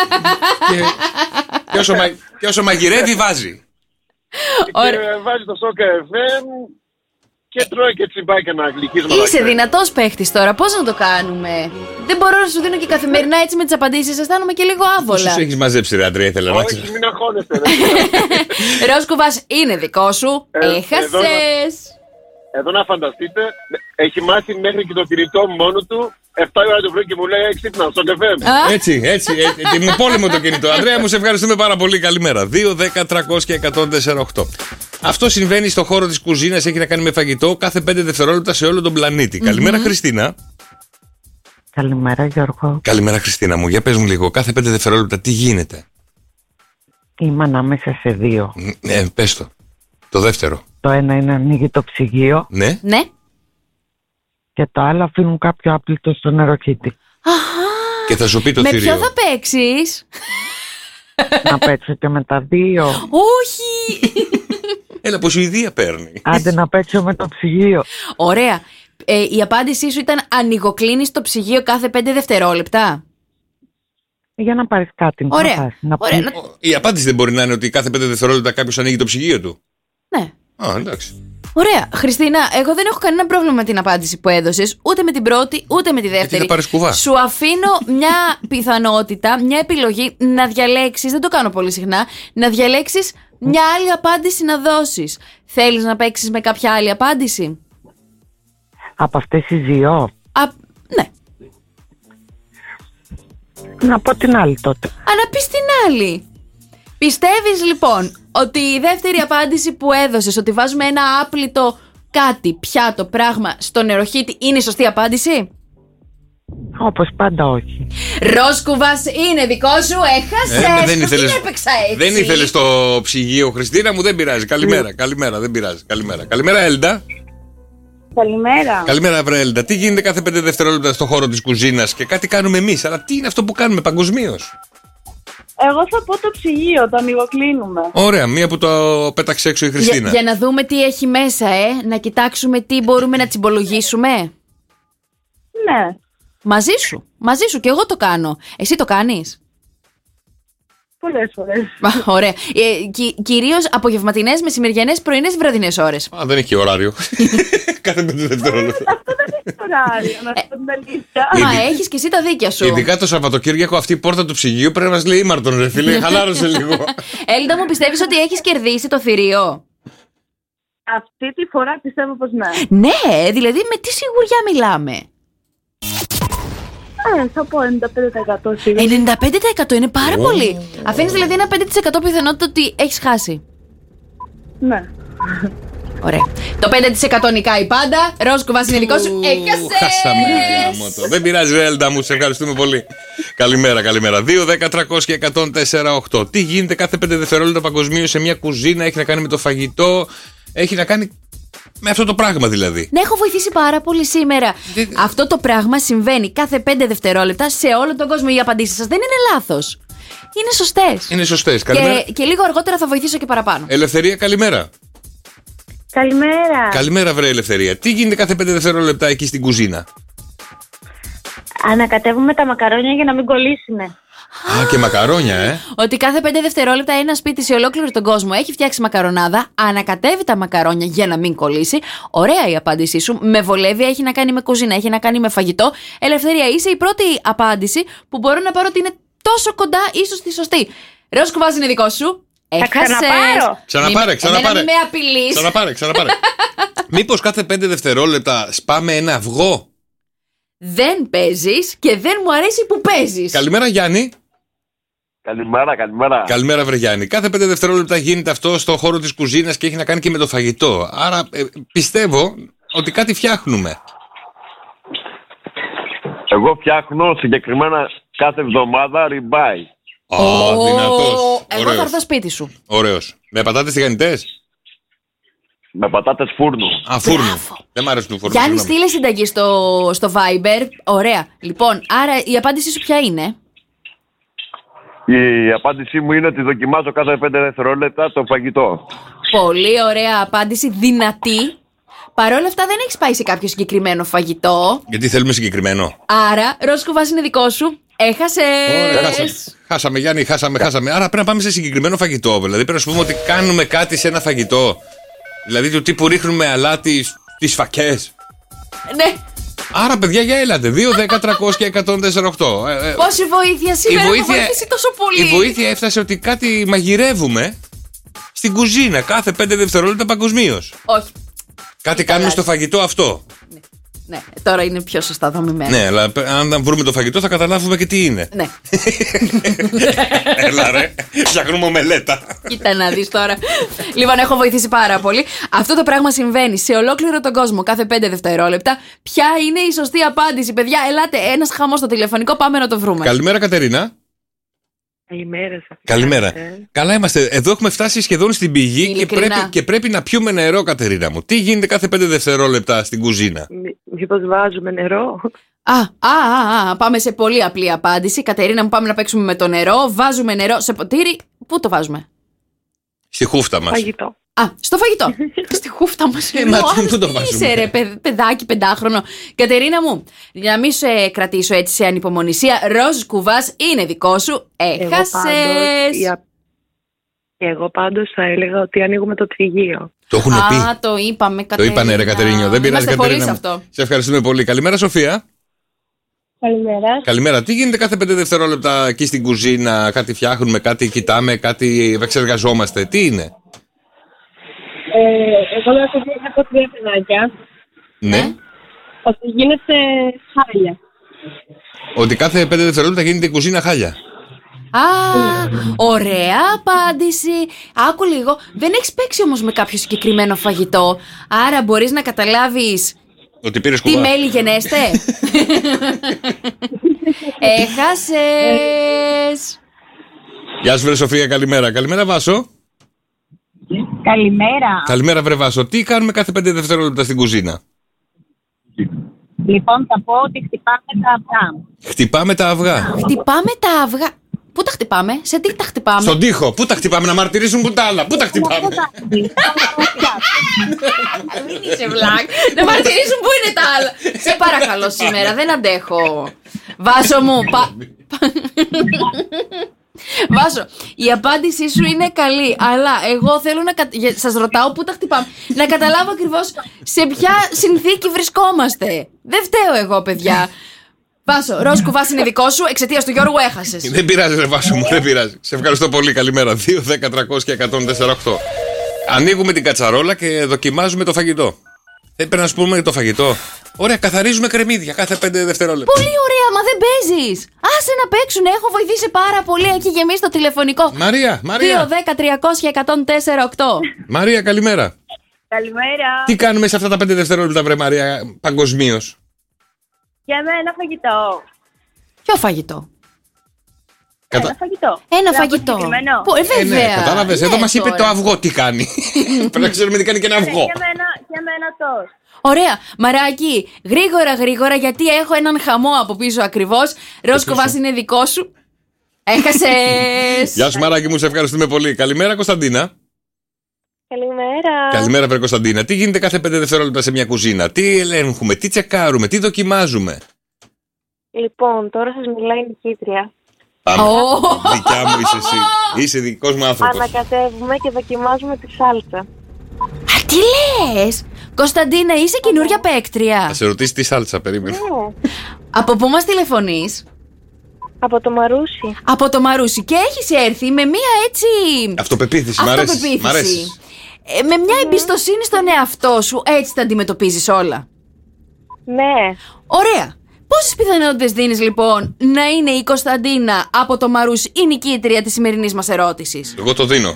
και όσο μαγειρεύει βάζει. Και βάζει το Shock FM και τρώει και τσιμπάει και ένα γλυκίσμα. Είσαι δυνατός παίχτης τώρα, πώς να το κάνουμε? Δεν μπορώ να σου δίνω και καθημερινά έτσι με τις απαντήσεις, αισθάνομαι και λίγο άβολα. Πόσους έχεις μαζέψει, ρε Αντρέα, ήθελα να ξέρω. Όχι, μην αγχώνεστε. Ροσκουβάς, είναι δικό σου, έχασες. Εδώ να φανταστείτε, έχει μάθει μέχρι και το κινητό μόνο του 7 ώρα το πρωί και μου λέει ξύπνα στο καφέ. Έτσι, μου πόλεμο το κινητό. Αντρέα μου, σε ευχαριστούμε πάρα πολύ. Καλημέρα. 2-10-300-104-8. Αυτό συμβαίνει στο χώρο της κουζίνας, έχει να κάνει με φαγητό κάθε 5 δευτερόλεπτα σε όλο τον πλανήτη. Καλημέρα, Χριστίνα. Καλημέρα, Γιώργο. Καλημέρα, Χριστίνα μου. Για πες μου λίγο, κάθε 5 δευτερόλεπτα τι γίνεται? Είμαι ανάμεσα σε δύο. Πες το. Το δεύτερο. Το ένα είναι ανοίγει το ψυγείο. Ναι. Και το άλλο αφήνουν κάποιο άπλυτο στο νεροκύτη. Και θα σου πει το θηρίο. Με ποιο θα παίξεις? Να παίξω και με τα δύο. Όχι. Έλα, από Σουηδία παίρνει. Άντε να παίξω με το ψυγείο. Ωραία. Η απάντησή σου ήταν ανοιγοκλίνεις το ψυγείο κάθε 5 δευτερόλεπτα. Για να πάρεις κάτι. Ωραία. Η απάντηση δεν μπορεί να είναι ότι κάθε 5 δευτερόλεπτα κάποιος ανοίγει το ψυγείο του. Ναι. Εντάξει. Ωραία. Χριστίνα, εγώ δεν έχω κανένα πρόβλημα με την απάντηση που έδωσες, ούτε με την πρώτη, ούτε με τη δεύτερη. Σου αφήνω μια πιθανότητα, μια επιλογή να διαλέξεις, δεν το κάνω πολύ συχνά, να διαλέξεις μια άλλη απάντηση να δώσεις. Θέλεις να παίξεις με κάποια άλλη απάντηση? Από αυτές τις δύο? Ναι. Να πω την άλλη τότε. Να πεις την άλλη. Πιστεύεις λοιπόν ότι η δεύτερη απάντηση που έδωσες, ότι βάζουμε ένα άπλυτο κάτι, πιάτο, πράγμα στο νεροχύτη, είναι η σωστή απάντηση? Όπως πάντα όχι. Ροσκουβάς, είναι δικό σου, έχασες. Δεν ήθελες το ψυγείο, Χριστίνα μου, δεν πειράζει. Καλημέρα, δεν πειράζει. Καλημέρα, Έλντα. Καλημέρα. Καλημέρα, βρε Έλντα. Τι γίνεται κάθε 5 δευτερόλεπτα στο χώρο της κουζίνας και κάτι κάνουμε εμείς, αλλά τι είναι αυτό που κάνουμε παγκοσμίως? Εγώ θα πω το ψυγείο, το ανοιγοκλίνουμε. Ωραία, μία που το πέταξε έξω η Χριστίνα. Για να δούμε τι έχει μέσα, να κοιτάξουμε τι μπορούμε να τσιμπολογήσουμε. Ναι. Μαζί σου και εγώ το κάνω. Εσύ το κάνεις? Πολλές φορές. Ωραία. Κυρίως απογευματινές, μεσημεριανές, πρωινές, βραδινές ώρες. Δεν έχει ωράριο. Κάθε 5 δευτερόλεπτα. Αυτό δεν έχει ωράριο, να σου πω την αλήθεια. Έχεις και εσύ τα δίκια σου. Ειδικά το Σαββατοκύριακο αυτή η πόρτα του ψυγείου πρέπει να μας λέει ήμαρτον, ρε φίλε. Χαλάρωσε λίγο. Έλντα μου, πιστεύεις ότι έχεις κερδίσει το θηρίο? Αυτή τη φορά πιστεύω πως ναι. Ναι, δηλαδή με τι σιγουριά μιλάμε? Θα πω 95% σίγουρα. 95% είναι πάρα πολύ. Αφήνεις δηλαδή ένα 5% πιθανότητα ότι έχεις χάσει. Ναι. Ωραία. Το 5% νικάει πάντα. Ροζ Κουβάς είναι δικό σου. Χάσαμε. Δεν πειράζει, Έλτα μου, σε ευχαριστούμε πολύ. Καλημέρα. 2, 10, 300 και 104,8. Τι γίνεται κάθε 5 δευτερόλεπτα παγκοσμίως σε μια κουζίνα? Έχει να κάνει με το φαγητό, έχει να κάνει με αυτό το πράγμα δηλαδή. Ναι, έχω βοηθήσει πάρα πολύ σήμερα. Αυτό το πράγμα συμβαίνει κάθε 5 δευτερόλεπτα σε όλο τον κόσμο. Οι απαντήσεις σας δεν είναι λάθος. Είναι σωστές. Καλημέρα. Και λίγο αργότερα θα βοηθήσω και παραπάνω. Ελευθερία, καλημέρα. Καλημέρα. Καλημέρα, βρε Ελευθερία. Τι γίνεται κάθε 5 δευτερόλεπτα εκεί στην κουζίνα? Ανακατεύουμε τα μακαρόνια για να μην κολλήσουνε. Α, και μακαρόνια, Ότι κάθε 5 δευτερόλεπτα ένα σπίτι σε ολόκληρο τον κόσμο έχει φτιάξει μακαρονάδα, ανακατεύει τα μακαρόνια για να μην κολλήσει. Ωραία η απάντησή σου. Με βολεύει, έχει να κάνει με κουζίνα, έχει να κάνει με φαγητό. Ελευθερία, είσαι η πρώτη απάντηση που μπορώ να πάρω ότι είναι τόσο κοντά, ίσως στη σωστή. Ροζ Κουβάς είναι δικό σου. Ξαναπάρε. Μην με απειλείς. Ξαναπάρε. Μήπως κάθε 5 δευτερόλεπτα σπάμε ένα αυγό? Δεν παίζεις και δεν μου αρέσει που παίζεις. Καλημέρα, Γιάννη. Καλημέρα. Καλημέρα, βρε Γιάννη. Κάθε 5 δευτερόλεπτα γίνεται αυτό στο χώρο της κουζίνας και έχει να κάνει και με το φαγητό. Άρα πιστεύω ότι κάτι φτιάχνουμε. Εγώ φτιάχνω συγκεκριμένα κάθε εβδομάδα ριμπάι. Δυνατός. Εγώ θα έρθω σπίτι σου. Ωραίος. Με πατάτες τηγανιτές? Με πατάτες φούρνου. Φούρνου. Δεν μ' αρέσουν το φούρνο. Γιάννη, στείλε συνταγή στο Viber. Ωραία. Λοιπόν, άρα η απάντησή σου ποια είναι? Η απάντησή μου είναι ότι δοκιμάζω κάθε 5 δευτερόλεπτα το φαγητό. Πολύ ωραία απάντηση, δυνατή. Παρ' όλα αυτά δεν έχεις πάει σε κάποιο συγκεκριμένο φαγητό. Γιατί θέλουμε συγκεκριμένο. Άρα, Ροζ Κουβάς είναι δικό σου. Έχασες. Χάσαμε, Γιάννη, χάσαμε. Άρα πρέπει να πάμε σε συγκεκριμένο φαγητό. Δηλαδή πρέπει να σου πούμε ότι κάνουμε κάτι σε ένα φαγητό. Δηλαδή του τύπου ρίχνουμε αλάτι στις φακές. Ναι. Άρα, παιδιά, για έλατε. 2, 10, 300 και 104,8. Πόση βοήθεια σήμερα, έχω βοηθήσει τόσο πολύ. Η βοήθεια έφτασε ότι κάτι μαγειρεύουμε στην κουζίνα κάθε 5 δευτερόλεπτα παγκοσμίως. Όχι. Κάτι κάνουμε στο φαγητό αυτό. Ναι, τώρα είναι πιο σωστά δομημένο. Ναι, αλλά αν βρούμε το φαγητό θα καταλάβουμε και τι είναι. Ναι. Έλα ρε, φτιάχνουμε ομελέτα. Κοίτα να δεις τώρα. Λοιπόν, έχω βοηθήσει πάρα πολύ. Αυτό το πράγμα συμβαίνει σε ολόκληρο τον κόσμο κάθε 5 δευτερόλεπτα. Ποια είναι η σωστή απάντηση, παιδιά? Ελάτε, ένας χαμός στο τηλεφωνικό, πάμε να το βρούμε. Καλημέρα, Κατερίνα. Καλημέρα σας. Καλημέρα. Καλά είμαστε. Εδώ έχουμε φτάσει σχεδόν στην πηγή και πρέπει να πιούμε νερό, Κατερίνα μου. Τι γίνεται κάθε 5 δευτερόλεπτα στην κουζίνα? Μήπως βάζουμε νερό? Πάμε σε πολύ απλή απάντηση. Κατερίνα μου, πάμε να παίξουμε με το νερό. Βάζουμε νερό σε ποτήρι. Πού το βάζουμε? Στη χούφτα μας. Φαγητό. Στο φαγητό. Στη χούφτα μας. Πού το βάζουμε? Είσαι ρε παιδάκι 5χρονο. Κατερίνα μου, για να μην σε κρατήσω έτσι σε ανυπομονησία, Ροζ Κουβάς είναι δικό σου. Έχασες. Εγώ πάντως θα έλεγα ότι ανοίγουμε το ψυγείο. Το έχουν πει. Το είπαμε, Κατερίνα. Το είπανε, ρε Κατερίνιο. Δεν πειράζει, Κατερίνα. Σε ευχαριστούμε πολύ. Καλημέρα, Σοφία. Καλημέρα. Τι γίνεται κάθε 5 δευτερόλεπτα εκεί στην κουζίνα? Κάτι φτιάχνουμε, κάτι κοιτάμε, κάτι επεξεργαζόμαστε. Τι είναι? Εγώ έχω 3 παιδάκια. Ναι. Ότι γίνεται χάλια. Ότι κάθε 5 δευτερόλεπτα γίνεται η κουζίνα χάλια. Ωραία απάντηση. Άκου λίγο. Δεν έχεις παίξει όμως με κάποιο συγκεκριμένο φαγητό. Άρα μπορείς να καταλάβεις ότι πήρες τι μέλι γενέστε. Έχασες. Γεια σου, βρε Σοφία, καλημέρα. Καλημέρα, Βάσο. Καλημέρα. Καλημέρα, βρε Βάσο. Τι κάνουμε κάθε 5 δευτερόλεπτα στην κουζίνα? Λοιπόν, θα πω ότι χτυπάμε τα αυγά. Χτυπάμε τα αυγά. Χτυπάμε τα αυγά. Πού τα χτυπάμε? Σε τι τα χτυπάμε? Στον τοίχο. Πού τα χτυπάμε? Να μαρτυρήσουν που τα άλλα. Πού τα χτυπάμε? Μην είσαι βλάκ. Να μαρτυρήσουν πού είναι τα άλλα. Σε παρακαλώ σήμερα, δεν αντέχω. Βάσο μου. Βάσο, η απάντησή σου είναι καλή, αλλά εγώ θέλω να σας ρωτάω πού τα χτυπάμε. Να καταλάβω ακριβώς σε ποια συνθήκη βρισκόμαστε. Δεν φταίω εγώ, παιδιά. Βάσο, Ροζ Κουβάς είναι δικό σου, εξαιτίας του Γιώργου έχασες. Δεν πειράζει, ρε Βάσο μου, δεν πειράζει. Σε ευχαριστώ πολύ, καλημέρα. 2, 10, 300 και 104,8. Ανοίγουμε την κατσαρόλα και δοκιμάζουμε το φαγητό. Πρέπει να σου πούμε το φαγητό. Ωραία, καθαρίζουμε κρεμμύδια κάθε 5 δευτερόλεπτα. Πολύ ωραία, μα δεν παίζεις. Άσε να παίξουν, έχω βοηθήσει πάρα πολύ. Έχει γεμίσει το τηλεφωνικό. Μαρία. 2-10-300-104-8. Μαρία, καλημέρα. Καλημέρα. Τι κάνουμε σε αυτά τα 5 δευτερόλεπτα, βρε Μαρία, παγκοσμίως? Για μένα φαγητό. Ποιο φαγητό? Ένα φαγητό. Ένα φαγητό. Βέβαια. Κατάλαβες, εδώ μας είπε το αυγό τι κάνει. Πρέπει να ξέρουμε τι κάνει και ένα αυγό. Για μένα τόσο. Ωραία, Μαράκι, γρήγορα, γιατί έχω έναν χαμό από πίσω ακριβώς. Ρόσκο Βάς είναι δικό σου. Έχασες. Γεια σου, Μαράκι μου, σε ευχαριστούμε πολύ. Καλημέρα, Κωνσταντίνα. Καλημέρα. Καλημέρα, βρε Κωνσταντίνα. Τι γίνεται κάθε 5 δευτερόλεπτα σε μια κουζίνα? Τι ελέγχουμε, τι τσεκάρουμε, τι δοκιμάζουμε? Λοιπόν, τώρα σας μιλάει η νικήτρια. Πάμε. Δικιά μου είσαι εσύ. Είσαι δικός μου άνθρωπος. Ανακατεύουμε και δοκιμάζουμε τη σάλτσα. Α, τι λες? Κωνσταντίνα, είσαι καινούρια παίκτρια. Θα σε ρωτήσει τι σάλτσα, περίμενε. Από πού μας τηλεφωνείς? Από το Μαρούσι. Από το Μαρούσι. Και έχεις έρθει με μία έτσι... Αυτοπεποίθηση, μ' αρέσει. Με μια εμπιστοσύνη στον εαυτό σου. Έτσι τα αντιμετωπίζεις όλα. Ναι. Ωραία. Πόσες πιθανότητες δίνεις λοιπόν να είναι η Κωνσταντίνα από το Μαρούσι η νικήτρια της σημερινής μας ερώτησης? Εγώ το δίνω.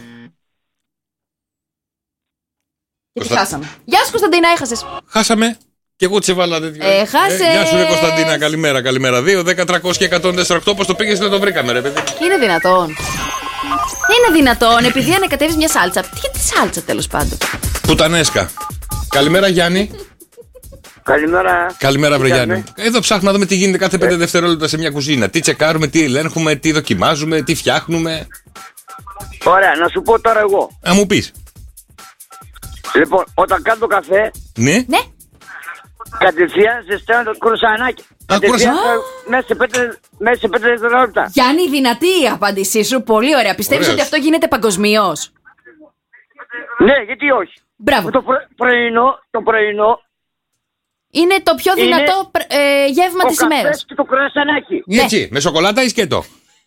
Γιατί χάσαμε. Γεια σου, Κωνσταντίνα, έχασες. Χάσαμε. Και εγώ τσεβάλα τέτοιο. Χάσες. Γεια σου, ρε Κωνσταντίνα, καλημέρα. 2-10-300-104-8. Πώς το πήγες, δεν το βρήκαμε, ρε παιδί. Είναι δυνατόν? Είναι δυνατόν, επειδή ανακατεύεις μια σάλτσα. Τι σάλτσα, τέλος πάντων? Πουτανέσκα. Καλημέρα, Γιάννη. Καλημέρα. Καλημέρα, βρε Γιάννη. Εδώ ψάχνουμε να δούμε τι γίνεται κάθε 5 δευτερόλεπτα σε μια κουζίνα. Τι τσεκάρουμε, τι ελέγχουμε, τι δοκιμάζουμε, τι φτιάχνουμε. Ωραία, να σου πω τώρα εγώ. Να μου πεις. Λοιπόν, όταν κάνω το καφέ. Ναι. Κατευθείαν ζεσταίνω το κρουσανάκι. Κατευθείαν μέσα σε 5 δευτερόλεπτα. Γιάννη, δυνατή η απάντησή σου. Πολύ ωραία. Πιστεύεις ότι αυτό γίνεται παγκοσμίως? Ναι, γιατί όχι. Μπράβο. Το πρωινό. Είναι το πιο δυνατό γεύμα της ημέρας. Ο καφές και το κρουσανάκι. Έτσι, με σοκολάτα ή σκέτο?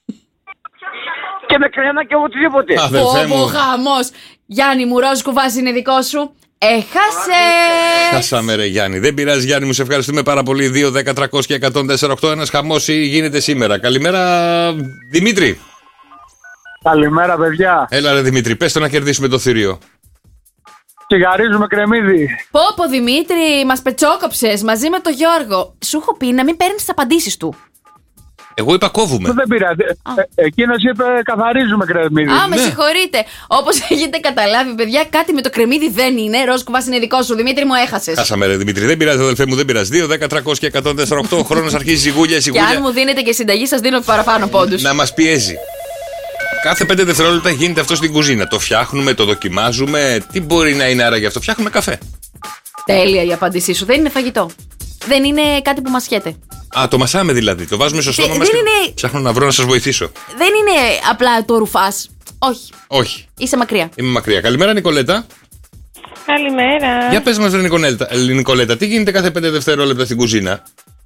Και με κρέμα και οτιδήποτε. Ω, χαμός. Γιάννη μου, Ρόσκο Βάς είναι δικό σου. Έχασες. Χάσαμε, ρε Γιάννη. Δεν πειράζει, Γιάννη μου, σε ευχαριστούμε πάρα πολύ. 2-10-300-104-8. Ένας χαμός γίνεται σήμερα. Καλημέρα, Δημήτρη. Καλημέρα, παιδιά. Έλα, ρε Δημήτρη, πες το να κερδίσουμε το θηρίο. Τσιγαρίζουμε κρεμμύδι. Πω, Δημήτρη, μας πετσόκοψες μαζί με τον Γιώργο. Σου έχω πει να μην παίρνεις τις απαντήσεις του. Εγώ είπα κόβουμε. Δεν πειράζει. Εκείνος είπε καθαρίζουμε κρεμμύδι. Με συγχωρείτε. Όπως έχετε καταλάβει, παιδιά, κάτι με το κρεμμύδι δεν είναι. Ρόσκο Βάς είναι δικό σου. Δημήτρη μου, έχασες. Χάσαμε, ρε Δημήτρη. Δεν πειράζει, αδελφέ μου, δεν πειράζει. 2-10-300-104-8. Ο χρόνος αρχίζει ζυγούλια. Και αν μου δίνετε και συνταγή, σας δίνω παραπάνω πόντους. Να μας πιέζει. Κάθε 5 δευτερόλεπτα γίνεται αυτό στην κουζίνα. Το φτιάχνουμε, το δοκιμάζουμε. Τι μπορεί να είναι άραγε αυτό? Φτιάχνουμε καφέ. Τέλεια η απάντησή σου. Δεν είναι φαγητό. Δεν είναι κάτι που μασιέται. Α, το μασάμε δηλαδή. Το βάζουμε στο στόμα μας. Είναι... Ψάχνω να βρω να σας βοηθήσω. Δεν είναι απλά το ρουφάς. Όχι. Όχι. Είσαι μακριά. Είμαι μακριά. Καλημέρα, Νικολέτα. Καλημέρα. Για πες μας, Νικολέτα, τι γίνεται κάθε 5 δευτερόλεπτα στην κουζίνα?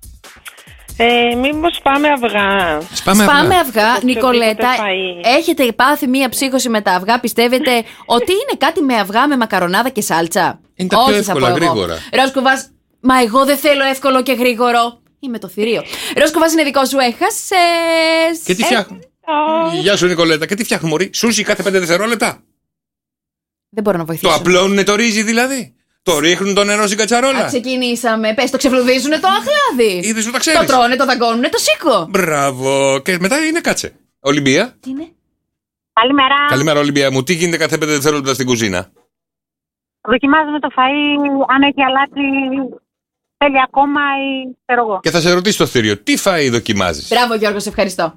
Μήπως πάμε αυγά? Σπάμε αυγά. Νικολέτα, έχετε πάθει μία ψύχωση με τα αυγά? Πιστεύετε ότι είναι κάτι με αυγά, με μακαρονάδα και σάλτσα? Είναι τα πιο εύκολα, γρήγορα. Ρόσκο Βάς, μα εγώ δεν θέλω εύκολο και γρήγορο. Είμαι το θηρίο. Ρόσκο Βάς είναι δικό σου, έχασες. Και τι φτιάχνουμε? Γεια σου, Νικολέτα. Και τι φτιάχνουμε, μωρή? Σούσι κάθε 5 δευτερόλεπτα? Δεν μπορώ να βοηθήσω. Το απλώνουνε το ρύζι δηλαδή? Το ρίχνουν το νερό στην κατσαρόλα? Ξεκινήσαμε. Πες, το ξεφλουδίζουνε το αχλάδι. Είδες που τα ξέρεις. Το τρώνε, το δαγκώνουνε, το σίκο. Μπράβο. Και μετά είναι κάτσε. Ολυμπία. Τι είναι? Καλημέρα. Καλημέρα, Ολυμπία μου. Τι γίνεται κάθε 5 δευτερόλεπτα στην κουζίνα? Δοκιμάζουμε το φαΐ, αν έχει αλλάξει, θέλει ακόμα ή ξέρω εγώ. Και θα σε ρωτήσω το θηρίο, τι φαΐ δοκιμάζεις? Μπράβο, Γιώργο, σε ευχαριστώ.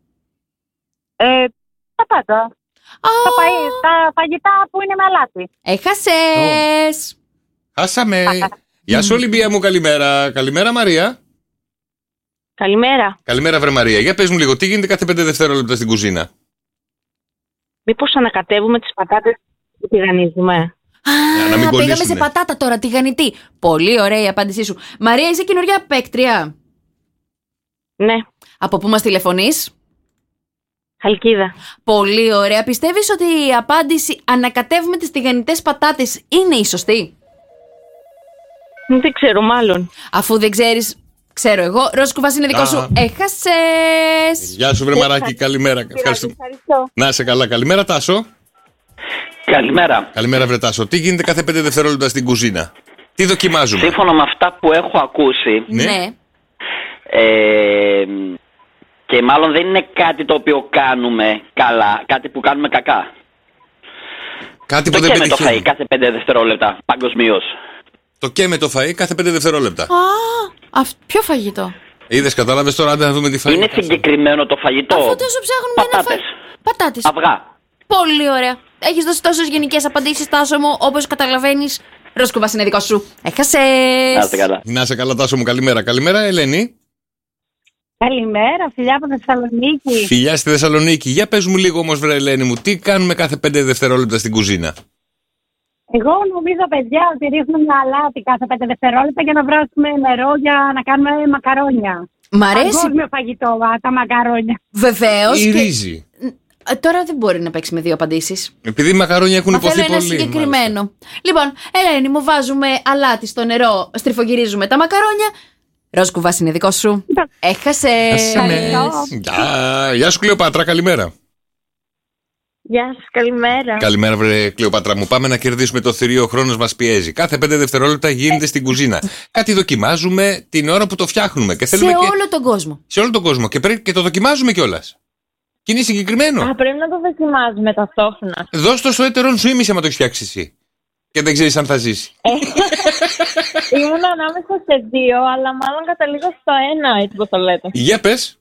Τα πάντα. Τα φαγητά που είναι με αλάτι. Έχασες. Χάσαμε. Γεια σου, Ολυμπία μου, καλημέρα. Καλημέρα, Μαρία. Καλημέρα. Καλημέρα, βρε Μαρία. Για πες μου λίγο, τι γίνεται κάθε 5 δευτερόλεπτα στην κουζίνα? Μήπως ανακατεύουμε τις πατάτες και τηγανίζουμε? Πήγαμε σε πατάτα τώρα, τηγανιτή. Πολύ ωραία η απάντησή σου. Μαρία, είσαι καινούργια παίκτρια? Ναι. Από πού μας τηλεφωνείς? Χαλκίδα. Πολύ ωραία. Πιστεύεις ότι η απάντηση ανακατεύουμε τις τηγανιτές πατάτες είναι η σωστή? Δεν ξέρω, μάλλον. Αφού δεν ξέρεις, ξέρω εγώ. Ροσκουβάς είναι δικό σου. Έχασες. Γεια σου, βρε μαράκι, καλημέρα. Ευχαριστώ. Να είσαι καλά, καλημέρα, Τάσο. Καλημέρα. Καλημέρα, βρε Τάσο. Τι γίνεται κάθε 5 δευτερόλεπτα στην κουζίνα? Τι δοκιμάζουμε? Σύμφωνα με αυτά που έχω ακούσει. Ναι. Και μάλλον δεν είναι κάτι το οποίο κάνουμε καλά, κάτι που κάνουμε κακά. Κάτι που δεν πετυχαίνει. Το πετυχαίνει. φαΐ κάθε 5 δευτερόλεπτα, παγκοσμίως. Το καίμε το φαΐ κάθε 5 δευτερόλεπτα. Ποιο φαγητό? Είδες, κατάλαβες τώρα, άντε να δούμε τι φαΐ. Είναι συγκεκριμένο το φαγητό. Αφού τόσο ψάχνουμε πατάτες. Πατάτες. Αυγά. Πολύ ωραία. Έχεις δώσει τόσες γενικές απαντήσεις, Τάσο μου, όπως καταλαβαίνεις. Ροσκουβάς είναι δικό σου. Έχασες. Να είσαι καλά. Να είσαι καλά, Τάσο μου, καλημέρα. Καλημέρα, Ελένη. Καλημέρα, φιλιά από Θεσσαλονίκη. Φιλιά στη Θεσσαλονίκη. Για πες μου λίγο όμως, βρε Ελένη μου, τι κάνουμε κάθε 5 δευτερόλεπτα στην κουζίνα? Εγώ νομίζω, παιδιά, ότι ρίχνουμε αλάτι κάθε 5 δευτερόλεπτα για να βράσουμε νερό για να κάνουμε μακαρόνια. Μ' αρέσει. Παγκόσμιο φαγητό, τα μακαρόνια. Βεβαίως. Η ρύζη. Τώρα δεν μπορεί να παίξει με δύο απαντήσεις. Επειδή οι μακαρόνια έχουν υποθεί θέλω ένα πολύ. συγκεκριμένο. Λοιπόν, Ελένη μου, βάζουμε αλάτι στο νερό, στριφογυρίζουμε τα μακαρόνια. Ροσκουβάς είναι δικό σου. Έχασες. Γεια σου, Κλεοπάτρα, καλημέρα. Γεια σας, καλημέρα. Καλημέρα, βρε Κλεοπάτρα μου. Πάμε να κερδίσουμε το θηρίο. Ο χρόνος μας πιέζει. Κάθε 5 δευτερόλεπτα γίνεται στην κουζίνα. Κάτι δοκιμάζουμε την ώρα που το φτιάχνουμε. Και σε όλο τον κόσμο. Σε όλο τον κόσμο. Και το δοκιμάζουμε κιόλας. Και είναι συγκεκριμένο. Πρέπει να το δοκιμάζουμε ταυτόχρονα. Δώσ' το στο έτερον σου ήμισε, άμα το έχεις φτιάξει εσύ. Και δεν ξέρεις αν θα ζήσει. Ήμουν ανάμεσα σε δύο, αλλά μάλλον καταλήγω στο ένα, έτσι όπως το λέτε. Για πες.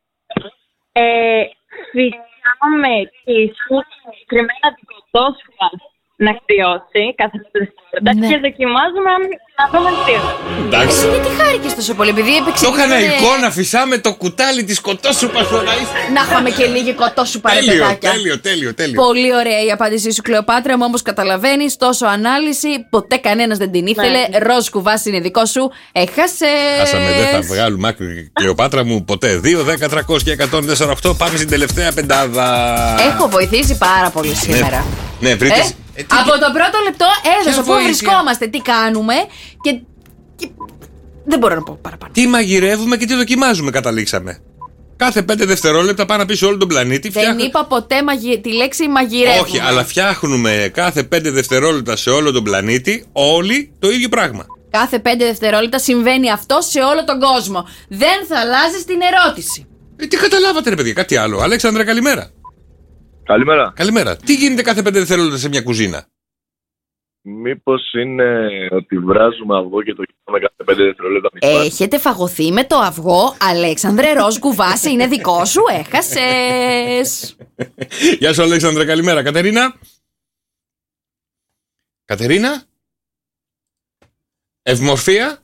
Φυσάμε και συγκεκριμένα δικοτόσφα να κρυώσει κάθε 5 δευτερόλεπτα και δοκιμάζουμε να δούμε τι. Εντάξει. Γιατί χάρηκες τόσο πολύ, επειδή έπαιξε. Το είχα εικόνα, φυσάμε το κουτάλι της κοτόσουπας στο ραΐς. Να είχαμε και λίγη κοτόσουπα, ρε παιδάκια. Τέλειο. Πολύ ωραία η απάντησή σου, Κλεοπάτρα μου, όμως καταλαβαίνεις, τόσο ανάλυση, ποτέ κανένας δεν την ήθελε. Ροσκουβάς είναι δικό σου. Έχασες. Χάσαμε, δεν θα βγάλουμε άκρη, Κλεοπάτρα μου, ποτέ. 2, 10, 300 και 148. Πάμε στην τελευταία πεντάδα. Έχω βοηθήσει πάρα πολύ σήμερα. Ναι, βρήκες. Από το πρώτο λεπτό έδωσα πού βρισκόμαστε, τι κάνουμε και δεν μπορώ να πω παραπάνω. Τι μαγειρεύουμε και τι δοκιμάζουμε, καταλήξαμε. Κάθε 5 δευτερόλεπτα πάνω πίσω όλο τον πλανήτη. Δεν είπα ποτέ τη λέξη μαγειρεύουμε. Όχι, αλλά φτιάχνουμε κάθε 5 δευτερόλεπτα σε όλο τον πλανήτη όλοι το ίδιο πράγμα. Κάθε 5 δευτερόλεπτα συμβαίνει αυτό σε όλο τον κόσμο. Δεν θα αλλάζεις την ερώτηση. Τι καταλάβατε, ρε παιδιά, κάτι άλλο. Αλέξανδρα, καλημέρα. Καλημέρα. Καλημέρα. Τι γίνεται κάθε 5 δευτερόλεπτα σε μια κουζίνα? Μήπως είναι ότι βράζουμε αυγό και το κοιτάμε κάθε 5 δευτερόλεπτα? Έχετε φαγωθεί με το αυγό, Αλέξανδρε. Ροσκουβάς είναι δικό σου. Έχασες. Γεια σου, Αλέξανδρε, καλημέρα. Κατερίνα. Κατερίνα. Ευμορφία.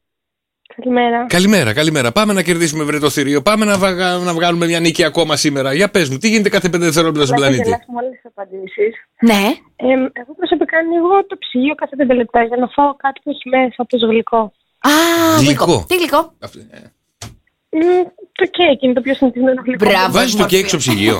Καλημέρα. Πάμε να κερδίσουμε, βρε, το θηρίο. Πάμε να βγάλουμε μια νίκη ακόμα σήμερα. Για πες μου, τι γίνεται κάθε 5 δευτερόλεπτα στον πλανήτη? Να γελάσουμε όλες τις απαντήσεις. Ναι. Εγώ προσωπικά ανοίγω το ψυγείο κάθε 5 λεπτά για να φάω κάτι που έχει μέσα, όπως γλυκό. Γλυκό. Τι γλυκό? Το κέικ είναι το πιο συνηθισμένο γλυκό. Βάζεις το κέικ στο ψυγείο?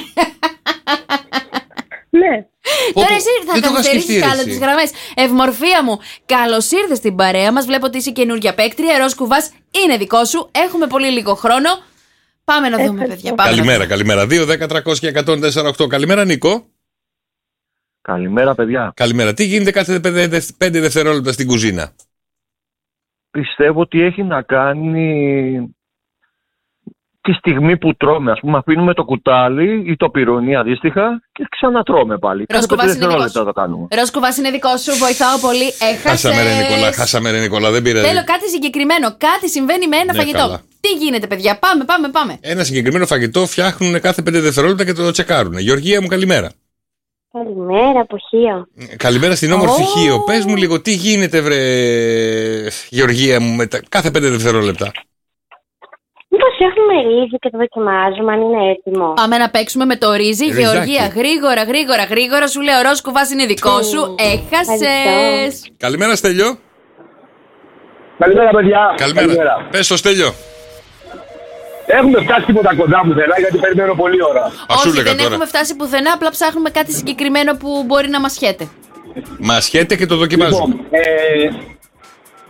Ναι. Τώρα εσύ θα καθυστερήσεις κάτω τις γραμμές. Ευμορφία μου, καλώς ήρθες στην παρέα μας. Βλέπω ότι είσαι καινούργια παίκτρια. Ροσκουβάς είναι δικό σου. Έχουμε πολύ λίγο χρόνο. Πάμε να δούμε, παιδιά. Καλημέρα. 2, 10, 300 και 148. Καλημέρα, Νίκο. Καλημέρα, παιδιά. Καλημέρα. Τι γίνεται κάθε 5 δευτερόλεπτα στην κουζίνα? Πιστεύω ότι έχει να κάνει τη στιγμή που τρώμε. Ας πούμε, αφήνουμε το κουτάλι ή το πυρουνί αντίστοιχα και ξανατρώμε πάλι. Κάθε 5 δευτερόλεπτα το κάνουμε. Ροσκουβάς είναι δικό σου. Βοηθάω πολύ. Έχασες. Χάσαμε, ρε Νικόλα. Δεν πήρε. Θέλω κάτι συγκεκριμένο. Κάτι συμβαίνει με ένα φαγητό. Καλά. Τι γίνεται, παιδιά? Πάμε. Ένα συγκεκριμένο φαγητό φτιάχνουν κάθε 5 δευτερόλεπτα και το τσεκάρουν. Γεωργία μου, καλημέρα. Καλημέρα από Χίο. Καλημέρα στην όμορφη Χίο. Πες μου λίγο, τι γίνεται, βρε Γεωργία μου, κάθε 5 δευτερόλεπτα? Μήπως έχουμε ρύζι και το δοκιμάζουμε αν είναι έτοιμο? Πάμε να παίξουμε με το ρύζι. Γεωργία, γρήγορα. Σου λέω, ο Ροσκουβάς είναι δικό σου. Έχασες. Καλημέρα, Στέλιο. Καλημέρα, παιδιά. Καλημέρα. Πες το, Στέλιο. Έχουμε φτάσει τίποτα κοντά πουθενά γιατί περιμένω πολλή ώρα. Όχι, δεν έχουμε φτάσει πουθενά. Απλά ψάχνουμε κάτι συγκεκριμένο που μπορεί να μας χέτε. Μας χέτε και το δοκιμάζουμε. Λοιπόν,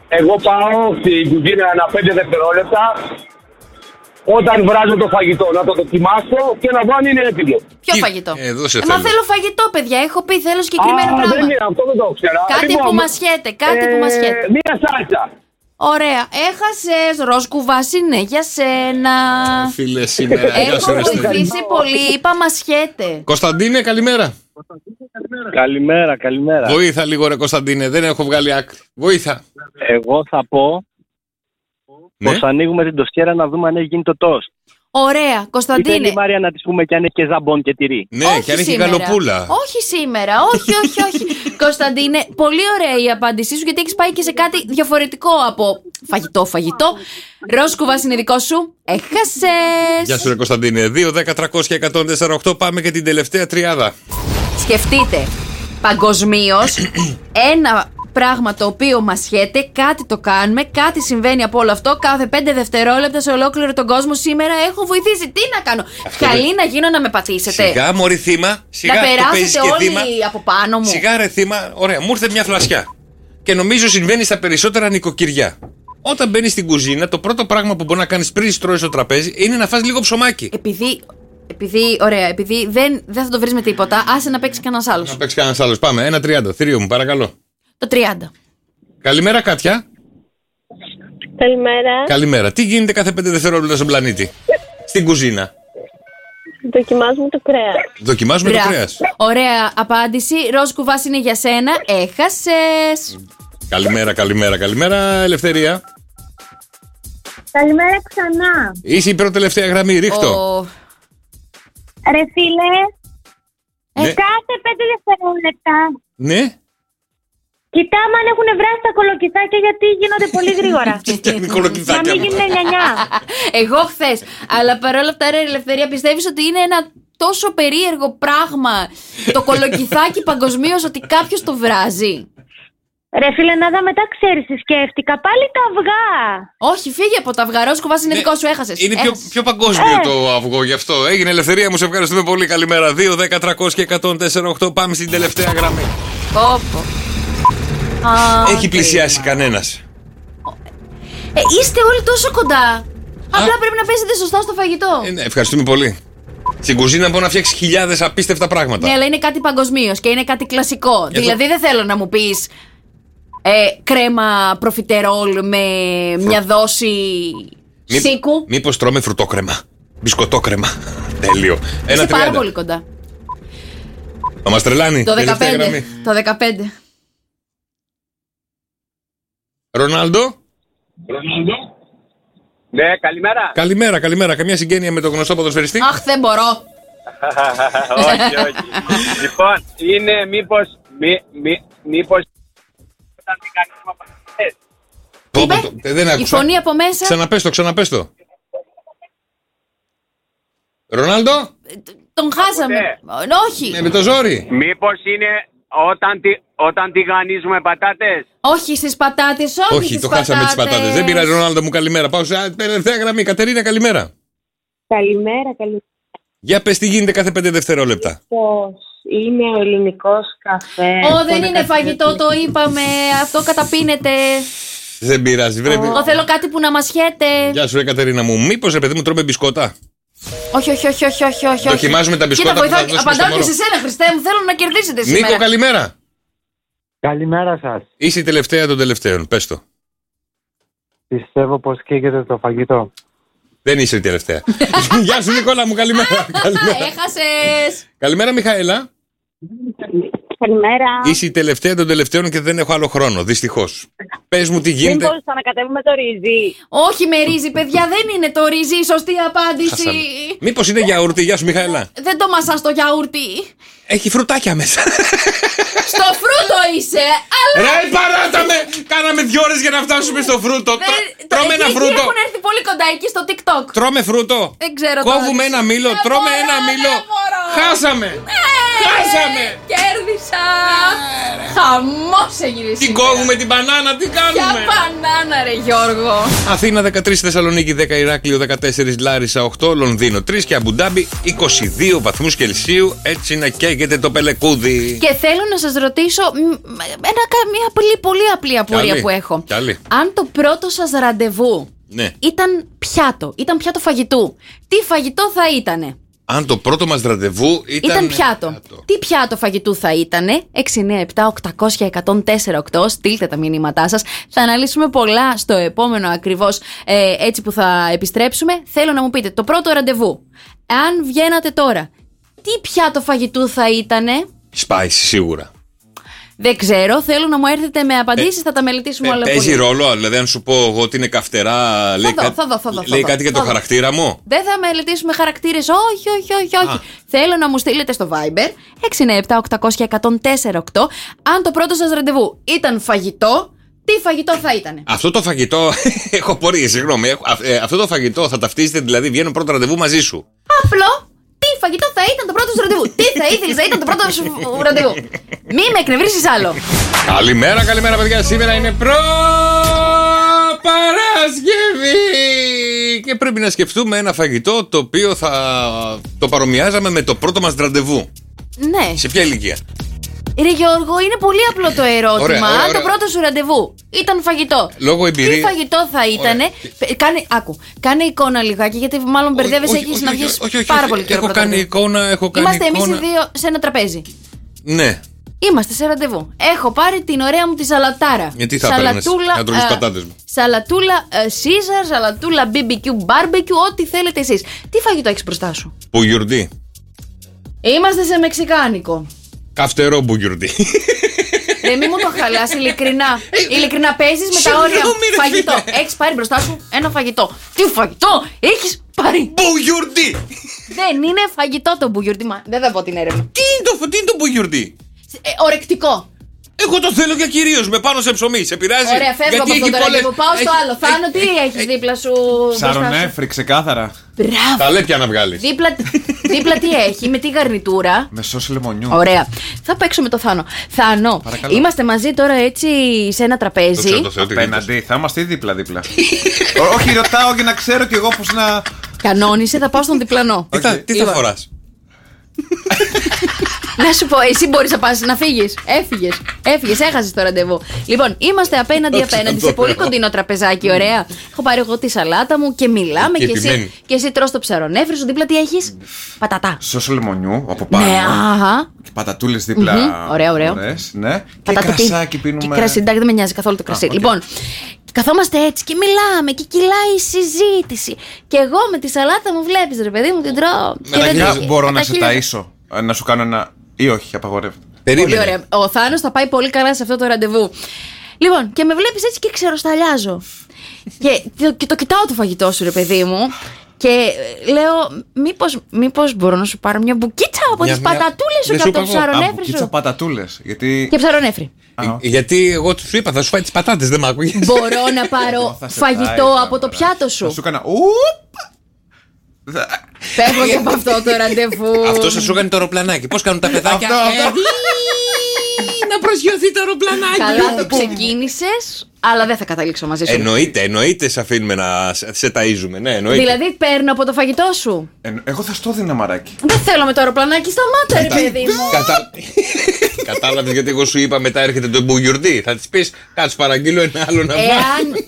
Εγώ πάω στην κουζίνα ένα 5 δευτερόλεπτα. Όταν βράζω το φαγητό, να το δοκιμάσω και να δω αν είναι έτοιμο. Ποιο φαγητό? Μα θέλω φαγητό, παιδιά. Έχω πει, θέλω συγκεκριμένο πράγμα. Δεν είναι, αυτό δεν το ξέρα. Κάτι που μασχέται, κάτι που μασχέται. Μία σάλτσα. Ωραία. Έχασες, Ροσκουβάς είναι για σένα. Φίλε, σήμερα. Έχω βοηθήσει πολύ, είπα μασχέται. Κωνσταντίνε, καλημέρα. Καλημέρα. Βοήθα λίγο, ρε Κωνσταντίνε, δεν έχω βγάλει άκρη. Βοήθα. Εγώ θα πω πως ανοίγουμε την τοστιέρα να δούμε αν έχει γίνει το τόστ. Ωραία, Κωνσταντίνε. Θέλει η Μάρια να της πούμε και αν έχει και ζαμπόν και τυρί. Ναι, και αν έχει γαλοπούλα. Όχι σήμερα, όχι. Κωνσταντίνε, πολύ ωραία η απάντησή σου, γιατί έχεις πάει και σε κάτι διαφορετικό από φαγητό. Ροσκουβάς είναι δικό σου. Έχασες. Γεια σου, ρε Κωνσταντίνε. 2, 10, 300 και 148. Πάμε και την τελευταία τριάδα. Σκεφτείτε παγκοσμίως ένα πράγμα το οποίο μασχέται, κάτι το κάνουμε, κάτι συμβαίνει από όλο αυτό κάθε 5 δευτερόλεπτα σε ολόκληρο τον κόσμο. Σήμερα έχω βοηθήσει. Τι να κάνω? Καλή να γίνω να με πατήσετε. Σιγά, μωρή θύμα. Σιγά, να περάσετε όλοι θύμα. από πάνω μου. Σιγά, ρε θύμα. Ωραία, μου ήρθε μια φλασιά. Και νομίζω συμβαίνει στα περισσότερα νοικοκυριά. Όταν μπαίνει στην κουζίνα, το πρώτο πράγμα που μπορεί να κάνει πριν στρώσει στο τραπέζι είναι να φας λίγο ψωμάκι. Επειδή δεν θα το βρεις με τίποτα, άσε να παίξει κανένας άλλος. Να παίξει κανένας άλλος. Πάμε. 1-30. Θηρίο μου, παρακαλώ. Το 30. Καλημέρα, Κάτια. Καλημέρα. Τι γίνεται κάθε 5 δευτερόλεπτα στον πλανήτη? Στην κουζίνα. Δοκιμάζουμε το κρέας. Το κρέας. Ωραία απάντηση. Ροσκουβάς είναι για σένα. Έχασες. Καλημέρα. Ελευθερία. Καλημέρα ξανά. Είσαι η πρώτη τελευταία γραμμή, ρίχτω. Ρε φίλε, κάθε 5 δευτερόλεπτα. Ναι. Κοιτάμε αν έχουν βράσει τα κολοκυθάκια, γιατί γίνονται πολύ γρήγορα. Να μην γίνουν νιανιά. Εγώ χθες. Αλλά παρόλα αυτά, ρε Ελευθερία, πιστεύεις ότι είναι ένα τόσο περίεργο πράγμα το κολοκυθάκι παγκοσμίως, ότι κάποιος το βράζει? Ρε φίλε, να δω μετά, ξέρεις τι σκέφτηκα. Πάλι τα αυγά. Όχι, φύγε από τα αυγά. Ροσκουβάς είναι δικό σου, έχασες. Είναι πιο παγκόσμιο το αυγό, γι' αυτό. Έγινε, Ελευθερία μου, σε ευχαριστούμε πολύ. Καλημέρα. 2, 10, 300 και 148. Πάμε στην τελευταία γραμμή. Έχει πλησιάσει κανένας? Είστε όλοι τόσο κοντά. Απλά πρέπει να πέσετε σωστά στο φαγητό. Ναι, ευχαριστούμε πολύ. Στην κουζίνα μπορεί να φτιάξει χιλιάδες απίστευτα πράγματα. Ναι, αλλά είναι κάτι παγκοσμίως και είναι κάτι κλασικό. Δηλαδή δεν θέλω να μου πεις κρέμα προφιτερόλ με μια δόση σίκου. Μήπως τρώμε φρουτόκρεμα, μπισκοτόκρεμα? Τέλειο. Είσαι πάρα πολύ κοντά. Θα μας τρελάνει. Το 15. Ρονάλντο. Ναι, καλημέρα. Καλημέρα. Καμιά συγγένεια με τον γνωστό ποδοσφαιριστή? Αχ, δεν μπορώ. Όχι. Λοιπόν, είναι μήπως όταν την κάνουμε Τι δεν άκουσα. Η φωνή από μέσα. Ξαναπες το. Ρονάλντο. Τον χάσαμε. Όχι. Με το ζόρι. Μήπως είναι όταν τηγανίζουμε πατάτες? Όχι στις πατάτες, όχι το χάσαμε τις πατάτες. Δεν πειράζει, Ρονάλντο μου, καλημέρα. Πάω σε τελευταία γραμμή. Κατερίνα, καλημέρα. Καλημέρα. Για πες, τι γίνεται κάθε 5 δευτερόλεπτα? Πώς είναι ο ελληνικός καφέ? Δεν είναι φαγητό, το είπαμε. Αυτό καταπίνεται. Δεν πειράζει, βρέπει. Εγώ θέλω κάτι που να μασχέται. Γεια σου, ρε Κατερίνα μου. Μήπως, ρε παιδί μου, τρώμε μπισκότα? Όχι. Δοκιμάζουμε τα μπισκότα που θα δώσουμε στο απαντάω μωρό. και σε σένα, Χριστέ μου, θέλω να κερδίσετε σήμερα. Νίκο, καλημέρα. Καλημέρα σας. Είσαι η τελευταία των τελευταίων, πες το. Πιστεύω πως καίγεται το φαγητό. Δεν είσαι η τελευταία. Γεια σου, Νικόλα μου, καλημέρα. Έχασες. Καλημέρα, Μιχαέλα. Καλημέρα. Είσαι η τελευταία των τελευταίων και δεν έχω άλλο χρόνο, δυστυχώς. Πες μου τι γίνεται. Μήπως θα ανακατεύουμε το ρύζι? Όχι με ρύζι, παιδιά, δεν είναι το ρύζι η σωστή απάντηση. Μήπως είναι γιαούρτι? Γεια σου, Μιχαέλα. Δεν το μασάς το γιαούρτι. Έχει φρουτάκια μέσα. Στο φρούτο είσαι, αλλά... Ρε, παράτα με! Κάναμε 2 ώρες για να φτάσουμε στο φρούτο. Τρώμε ένα φρούτο. Έχουν έρθει πολύ κοντά εκεί στο TikTok. Τρώμε φρούτο. Δεν ξέρω. Κόβουμε ένα μήλο, τρώμε ένα μήλο. Χάσαμε. Χάσαμε. Κέρδισα. Χαμός έγινε. Τι κόβουμε την μπανάνα, τι κάνουμε. Ποια μπανάνα, ρε Γιώργο. Αθήνα 13, Θεσσαλονίκη 10, Ηράκλειο 14, Λάρισα 8, Λονδίνο 3 και Αμπουντάμπι 22 βαθμούς Κελσίου. Έτσι να καίγεται το πελεκούδι. Και θέλω να σας ρωτήσω μια πολύ απλή απορία που έχω. Αν το πρώτο σας ραντεβού ήταν πιάτο φαγητού, τι φαγητό θα ήτανε? Αν το πρώτο μας ραντεβού ήταν πιάτο. Τι πιάτο φαγητού θα ήτανε? 697-800-1048. Στείλτε τα μηνύματά σας. Θα αναλύσουμε πολλά στο επόμενο ακριβώς έτσι που θα επιστρέψουμε. Θέλω να μου πείτε το πρώτο ραντεβού. Αν βγαίνατε τώρα, τι πιάτο φαγητού θα ήτανε? Spicy σίγουρα. Δεν ξέρω, θέλω να μου έρθετε με απαντήσεις, θα τα μελετήσουμε όλα πολύ. Παίζει ρόλο, δηλαδή αν σου πω εγώ ότι είναι καυτερά, λέει κάτι για το χαρακτήρα μου. Δεν θα μελετήσουμε χαρακτήρες, όχι. Θέλω να μου στείλετε στο Viber 697-800-1048 αν το πρώτο σας ραντεβού ήταν φαγητό, τι φαγητό θα ήτανε? Αυτό το φαγητό, έχω πορείες, συγγνώμη, αυτό το φαγητό θα ταυτίζετε, δηλαδή βγαίνω πρώτο ραντεβού μαζί σου. Απλό. Τι φαγητό θα ήταν το πρώτο σου ραντεβού? Τι θα ήθελες να ήταν το πρώτο σου ραντεβού? Μη με εκνευρίσεις άλλο. Καλημέρα παιδιά. Σήμερα είναι Παρασκευή και πρέπει να σκεφτούμε ένα φαγητό το οποίο θα το παρομοιάζαμε με το πρώτο μας ραντεβού. Ναι. Σε ποια ηλικία? Ρε Γιώργο, είναι πολύ απλό το ερώτημα. Ωραία. Αν το πρώτο σου ραντεβού ήταν φαγητό, λόγω εμπειρία, τι φαγητό θα ήτανε? Κάνε εικόνα λιγάκι, γιατί μάλλον μπερδεύεσαι, έχεις να βγεις πάρα πολύ καιρό. Έχω κάνει εικόνα. Είμαστε εμείς οι δύο σε ένα τραπέζι. Ναι. Είμαστε σε ραντεβού. Έχω πάρει την ωραία μου τη σαλατάρα. Γιατί θα παίρνεις να τρώγεις πατάτες μου? Σαλατούλα Caesar, σαλατούλα BBQ, barbecue, ό,τι θέλετε εσείς. Τι φαγητό έχεις μπροστά σου? Μπουγιουρντί. Είμαστε σε μεξικάνικο. Καυτερό μπουγιουρντί. Μη μου το χαλάς, ειλικρινά. Ειλικρινά παίζεις με τα όρια. Φαγητό. Έχεις πάρει μπροστά σου ένα φαγητό. Τι φαγητό έχεις πάρει? Μπουγιουρντί. Δεν είναι φαγητό το μπουγιουρντί. Δεν θα πω την έρευνα. Τι είναι το μπουγιουρντί? Ορεκτικό. Εγώ το θέλω για κυρίως, με πάνω σε ψωμί. Σε πειράζει? Ωραία, φεύγω από αυτό το ραντεβού. Πάω στο άλλο. Θάνο, τι έχεις δίπλα σου? Σαρονέφρι, ξεκάθαρα. Μπράβο. Τα λέει πια να βγάλεις. Δίπλα τι έχει, με τι γαρνιτούρα? Με σώση λεμονιού. Ωραία. Θα παίξω με το Θάνο. Θάνο, είμαστε μαζί τώρα έτσι σε ένα τραπέζι. Απέναντι, θα είμαστε δίπλα-δίπλα. Όχι, ρωτάω για να ξέρω κι εγώ πώς να. Κανόνισε, θα πάω στον διπλανό. Τι θα φοράς? Να σου πω, εσύ μπορείς να πας να φύγεις? Έφυγες, έχασες το ραντεβού. Λοιπόν, είμαστε απέναντι σε πολύ κοντινό τραπεζάκι, ωραία. Έχω πάρει εγώ τη σαλάτα μου και μιλάμε και εσύ τρως το ψαρονέφρι σου. Δίπλα τι έχεις? Πατατά. Σώση λεμονιού από πάνω. Ναι, αχα. Και πατατούλες δίπλα. Ωραίο. Ναι. Και κρασάκι πίνουμε. Και κρασί, εντάξει, δεν με νοιάζει καθόλου το κρασί. Λοιπόν, καθόμαστε έτσι και μιλάμε και κυλάει η συζήτηση. Και εγώ με τη σαλάτα μου βλέπεις, ρε παιδί μου, την τρώω. Μπορώ να σε ταΐσω? Να σου κάνω ένα. Ή όχι, απαγορεύεται? Πολύ ωραία. Ο Θάνος θα πάει πολύ καλά σε αυτό το ραντεβού. Λοιπόν, και με βλέπεις έτσι και ξεροσταλιάζω. και το κοιτάω το φαγητό σου, ρε παιδί μου. Και λέω, μήπως μπορώ να σου πάρω μια μπουκίτσα από τις πατατούλες σου και από το ψαρονέφρι σου? Μπουκίτσα πατατούλες, γιατί. Και ψαρονέφρι. Γιατί εγώ του είπα, θα σου φάει τις πατάτες, δεν μ' άκουγες. Μπορώ να πάρω φαγητό από το πιάτο σου? Θα σου έκανα. Φεύγω και από αυτό το ραντεβού. Αυτό σας σου έκανε το αεροπλανάκι. Πώς κάνουν τα παιδάκια? Να προσγειωθεί το αεροπλανάκι. Καλά το ξεκίνησες, αλλά δεν θα καταλήξω μαζί σου. Εννοείται σε αφήνουμε να σε ταΐζουμε. Ναι, εννοείται. Δηλαδή παίρνω από το φαγητό σου. Εγώ θα στο δίνα μαράκι. Δεν θέλω με το αεροπλανάκι, σταμάτα ρε παιδί μου. Κατάλαβες γιατί εγώ σου είπα μετά έρχεται το μπουγιουρντί? Θα της πεις, κάτσε παραγγείλω ένα άλλο να βάλει.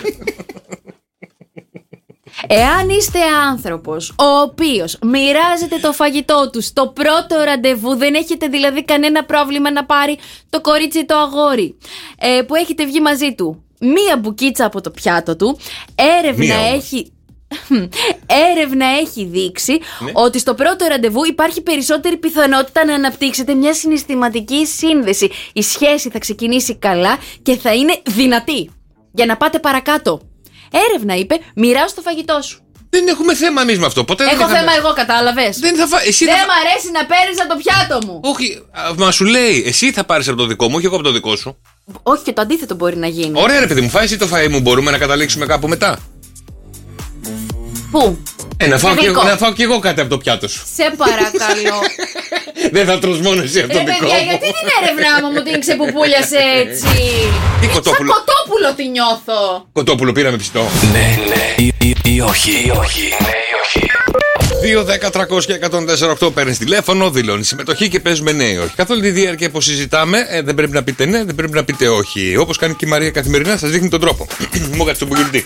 Εάν είστε άνθρωπος ο οποίος μοιράζεται το φαγητό του στο πρώτο ραντεβού, δεν έχετε δηλαδή κανένα πρόβλημα να πάρει το κορίτσι ή το αγόρι που έχετε βγει μαζί του μία μπουκίτσα από το πιάτο του, έρευνα έχει δείξει ότι στο πρώτο ραντεβού υπάρχει περισσότερη πιθανότητα να αναπτύξετε μια συναισθηματική σύνδεση. Η σχέση θα ξεκινήσει καλά και θα είναι δυνατή για να πάτε παρακάτω. Έρευνα είπε, μοιράζω το φαγητό σου. Δεν έχουμε θέμα εμείς με αυτό. Ποτέ έχω θέμα εγώ, κατάλαβες. Δεν μ' αρέσει να παίρνεις από το πιάτο μου. Όχι, μα σου λέει, εσύ θα πάρεις από το δικό μου, όχι εγώ από το δικό σου. Όχι, και το αντίθετο μπορεί να γίνει. Ωραία, ρε παιδί μου, φάει εσύ το φαΐ μου, μπορούμε να καταλήξουμε κάπου μετά. Πού? Να φάω και εγώ κάτι από το πιάτο σου. Σε παρακαλώ. Δεν θα τρως μόνο εσύ από το δικό μου. Γιατί την έρευνά μου την ξεπουπούλιασε έτσι? Σαν κοτόπουλο τη νιώθω. Κοτόπουλο, πήραμε πιστό. Ναι ή όχι. 2-10-300-1048 παίρνεις τηλέφωνο, δηλώνεις συμμετοχή και παίζουμε ναι ή όχι. Καθ' όλη τη διάρκεια που συζητάμε, δεν πρέπει να πείτε ναι, δεν πρέπει να πείτε όχι. Όπως κάνει και η Μαρία καθημερινά, σας δείχνει τον τρόπο. Μου κάτσε το μπουκιουρτί.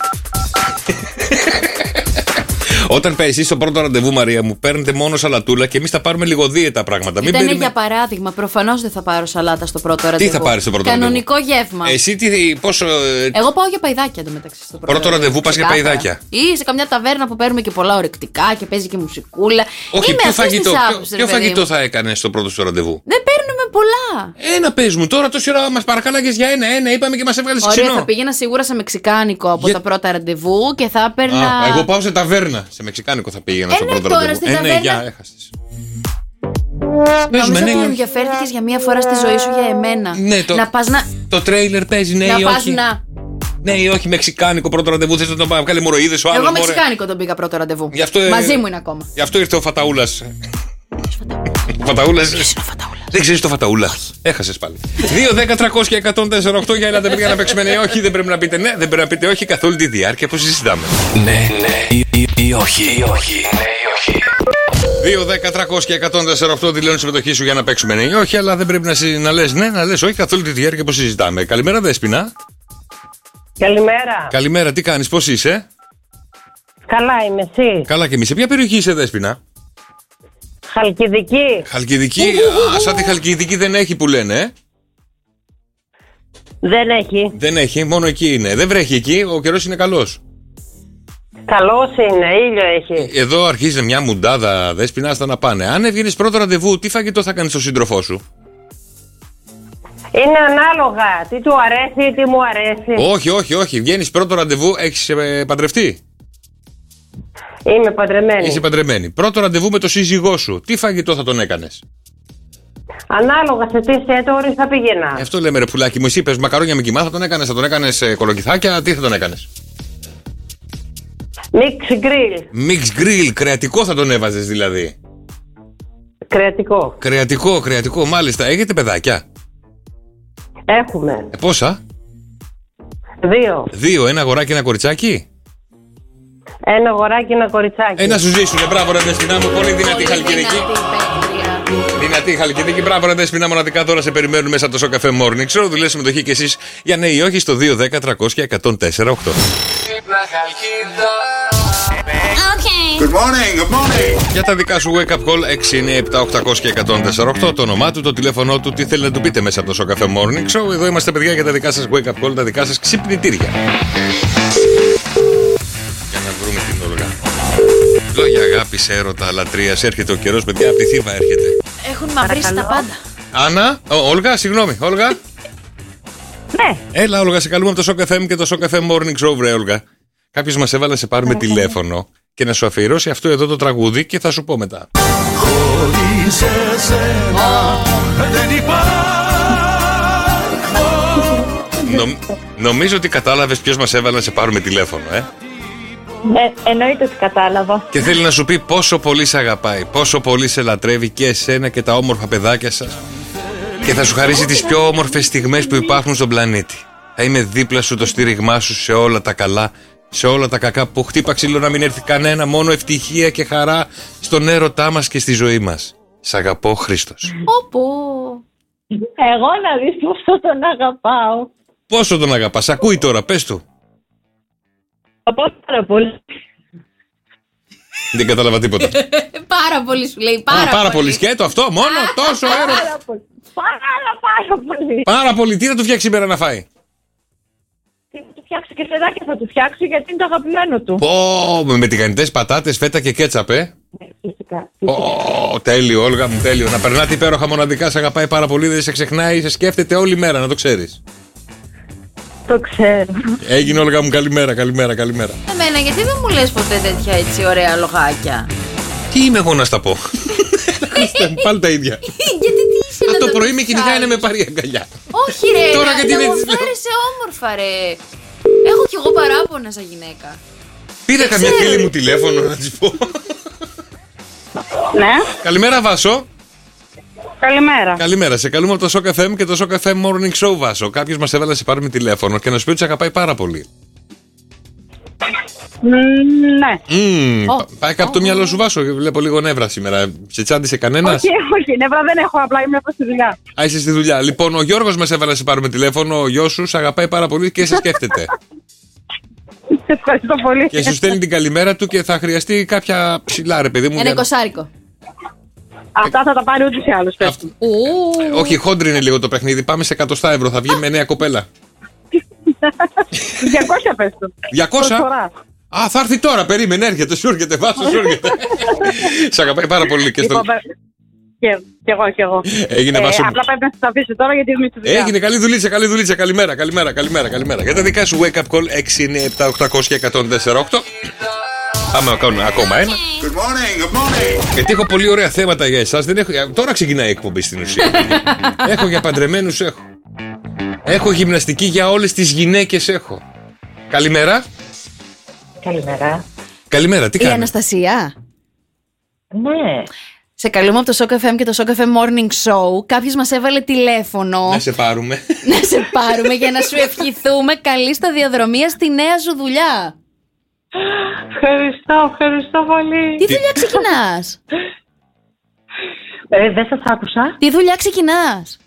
Όταν πάει εσείς στο πρώτο ραντεβού, Μαρία μου, παίρνετε μόνο σαλατούλα και εμείς θα πάρουμε λίγο δίαιτα πράγματα. Ήταν για παράδειγμα. Προφανώς δεν θα πάρω σαλάτα στο πρώτο ραντεβού. Τι θα πάρεις στο πρώτο Κανονικό ραντεβού? γεύμα. Εσύ πόσο. Εγώ πάω για παϊδάκια εντωμεταξύ στο πρώτο ραντεβού. Πας για παϊδάκια. Ή σε καμιά ταβέρνα που παίρνουμε και πολλά ορεκτικά και παίζει και μουσικούλα. Όχι, ποιο φαγητό θα έκανες στο πρώτο σου ραντεβού? Δεν παίρνουμε πολλά. Ένα πες μου τώρα, τόση ώρα μας παρακαλάγες για ένα, είπαμε και μας έβγαλες ξινό. Ωραία, θα πήγαινα σίγουρα σε μεξικάνικο από τα πρώτα ραντεβού και θα έπαιρνα. Εγώ πάω σε ταβέρνα. Σε μεξικάνικο θα πήγαινα στο πρώτο ραντεβού. Ναι, για έχασες. Νομίζω ότι ενδιαφέρθηκες για μία φορά στη ζωή σου για εμένα. Ναι, να πας να. Το τρέιλερ παίζει, ναι ή όχι? Ναι ή όχι, μεξικάνικο πρώτο ραντεβού. Θες να τον βγάλει μοροίδες ο άλλος? Εγώ μεξικάνικο τον πήγα πρώτο ραντεβού. Μαζί μου είναι ακόμα. Γι' αυτό ήρθε ο Φαταούλας. Φαταούλας. Δεν ξέρεις το Φαταούλα. Έχασες πάλι. 2-10-300-1048 για έλατε παιδιά να παίξουμε ναι ή όχι. Δεν πρέπει να πείτε ναι, δεν πρέπει να πείτε όχι καθ' όλη τη διάρκεια που συζητάμε. Ναι ή όχι. 2-10-300-1048 δηλώνει συμμετοχή σου για να παίξουμε ναι ή όχι, αλλά δεν πρέπει να λες ναι, να λες όχι καθ' όλη τη διάρκεια που συζητάμε. Καλημέρα, Δέσποινα. Καλημέρα. Καλημέρα, τι κάνεις, πώς είσαι? Καλά είμαι, εσύ? Καλά και εμείς. Σε ποια περιοχή είσαι, Δέσποινα? Χαλκιδική. Χαλκιδική, σαν τη Χαλκιδική δεν έχει που λένε. Δεν έχει. Δεν έχει, μόνο εκεί είναι. Δεν βρέχει εκεί, ο καιρός είναι καλός. Καλός είναι, ήλιο έχει. Εδώ αρχίζει μια μουντάδα, Δέσποινα, άστα να πάνε. Αν έβγαινες πρώτο ραντεβού, τι φαγητό θα κάνεις στον σύντροφό σου? Είναι ανάλογα, τι του αρέσει, τι μου αρέσει. Όχι, βγαίνεις πρώτο ραντεβού, έχεις παντρευτεί? Είμαι παντρεμένη. Είσαι παντρεμένη. Πρώτο ραντεβού με το σύζυγό σου. Τι φαγητό θα τον έκανες? Ανάλογα σε τι σέτορι θα πήγαινα. Αυτό λέμε, ρε πουλάκι μου. Εσύ είπες μακαρόνια με κιμά, θα τον έκανες κολοκυθάκια, τι θα τον έκανες? Mix grill. Κρεατικό θα τον έβαζες δηλαδή? Κρεατικό, μάλιστα. Έχετε παιδάκια? Έχουμε. Πόσα? 2. Ένα αγοράκι, ένα κοριτσάκι? Ένα αγοράκι, ένα κοριτσάκι. Ένα σου ζήσουνε, μπράβο ρε Δεσποινα μου, πολύ δυνατή Χαλκιδική. Δυνατή Χαλκιδική, μπράβο ρε Δεσποινα, μοναδικά τώρα σε περιμένουν μέσα από το Σοκαφέ Morning Show. Δουλεύει συμμετοχή και εσείς για ναι ή όχι στο 2-10-300-1048. Good morning. Για τα δικά σου wake up call 697-800-1048. Το όνομά του, το τηλέφωνό του, τι θέλει να του πείτε μέσα από το Σοκαφέ Morning Show. Εδώ είμαστε παιδιά για τα δικά σας wake up call, τα δικά σας ξυπνητήρια. Για να βρούμε την Όλγα. Λόγια αγάπης, έρωτα, λατρείας. Έρχεται ο καιρός, παιδιά, από τη Θήβα έρχεται. Έχουν μαυρίσει τα πάντα. Άννα, Όλγα, συγγνώμη, Όλγα. Ναι. Έλα, Όλγα, σε καλούμε από το Shock FM και το Shock FM Morning Show, βρε, Όλγα. Κάποιος μας έβαλε να σε πάρουμε τηλέφωνο και να σου αφιερώσει αυτό εδώ το τραγούδι και θα σου πω μετά. Χωρίς εσένα δεν υπάρχω. Νομίζω ότι κατάλαβες ποιος μας έβαλε να σε πάρουμε τηλέφωνο, Εννοείται ότι κατάλαβα. Και θέλει να σου πει πόσο πολύ σε αγαπάει, πόσο πολύ σε λατρεύει και εσένα και τα όμορφα παιδάκια σας. Και θα σου χαρίσει τις πιο όμορφες στιγμές που υπάρχουν στον πλανήτη. Θα είμαι δίπλα σου, το στήριγμά σου σε όλα τα καλά, σε όλα τα κακά που χτύπα ξύλο να μην έρθει κανένα, μόνο ευτυχία και χαρά στον έρωτά μας και στη ζωή μας. Σ' αγαπώ, Χρήστος. Εγώ να δεις πόσο τον αγαπάω. Πόσο τον αγαπάς, ακούει τώρα, πες του. Πάρα πολύ. Δεν κατάλαβα τίποτα. Πάρα πολύ σου λέει, πάρα πολύ. Σκέτο αυτό, μόνο τόσο έρωτα. Πάρα πολύ. Πάρα πολύ, τι θα του φτιάξει σήμερα να φάει? Θα του φτιάξω και φετάκια, θα του φτιάξω γιατί είναι το αγαπημένο του. Με τηγανιτές πατάτες, φέτα και κέτσαπ, Φυσικά. Τέλειο, Όλγα μου, τέλειο. Να περνάτε υπέροχα, μοναδικά, σε αγαπάει πάρα πολύ, δεν σε ξεχνάει, σε σκέφτεται όλη μέρα, να το ξέρεις. Το ξέρω. Έγινε, Όλγα μου, καλημέρα. Εμένα, γιατί δεν μου λες ποτέ τέτοια έτσι ωραία λογάκια? Τι είμαι εγώ να στα πω? Πάλι τα ίδια. Γιατί τι είσαι? Από το πρωί με κυνηγάει να με πάρει αγκαλιά. Όχι ρε, τώρα γιατί να μου φέρεσαι όμορφα ρε. Έχω κι εγώ παράπονα σαν γυναίκα. Πήρε καμιά φίλη μου τηλέφωνο να της πω. Ναι. Καλημέρα, Βάσο. Καλημέρα. Καλημέρα. Σε καλούμε από το Shock FM και το Shock FM Morning Show, Βάσο. Κάποιος μας έβαλε να σε πάρουμε τηλέφωνο και να σου πει ότι σε αγαπάει πάρα πολύ. Ναι. Πάει κάπου το μυαλό σου, Βάσο? Βλέπω λίγο νεύρα σήμερα. Σε τσάντισε κανένας? Όχι, νεύρα δεν έχω. Απλά είμαι στη δουλειά. Α, είσαι στη δουλειά. Λοιπόν, ο Γιώργος μας έβαλε να σε πάρουμε τηλέφωνο. Ο γιος σου σε αγαπάει πάρα πολύ και σε σκέφτεται. Ευχαριστώ πολύ. Και σου στέλνει την καλημέρα του και θα χρειαστεί κάποια ψηλά, ρε παιδί μου. Ένα 20. Αυτά θα τα πάρει ούτως ή άλλως. Όχι, χόντρι είναι λίγο το παιχνίδι. Πάμε σε 100 ευρώ. Θα βγει με νέα κοπέλα. 200 πες του. 200? Α, θα έρθει τώρα. Περίμενε, έρχεται. Σου έρχεται, Βάσο, σου έρχεται. Σ' αγαπάει πάρα πολύ και στο. Κι εγώ. Έγινε, Βάσο. Απλά πρέπει να σας αφήσω τώρα γιατί είμαι στη δουλειά. Έγινε, καλή δουλίτσα. Καλημέρα. Για τα δικά σου wake up call 6, 9, 7, 800 και 104,8. Πάμε να κάνουμε ακόμα ένα. Good morning. Γιατί έχω πολύ ωραία θέματα για εσάς. Τώρα ξεκινάει η εκπομπή στην ουσία. Έχω για παντρεμένους, έχω γυμναστική για όλες τις γυναίκες, έχω. Καλημέρα. Καλημέρα, τι κάνεις? Η Αναστασία. Ναι. Σε καλούμε από το Shock FM και το Shock FM Morning Show. Κάποιος μας έβαλε τηλέφωνο. Να σε πάρουμε. Για να σου ευχηθούμε καλή σταδιοδρομία στη νέα σου δουλειά. Ευχαριστώ πολύ. Τι δουλειά ξεκινάς? Δεν σας άκουσα. Τι δουλειά ξεκινάς?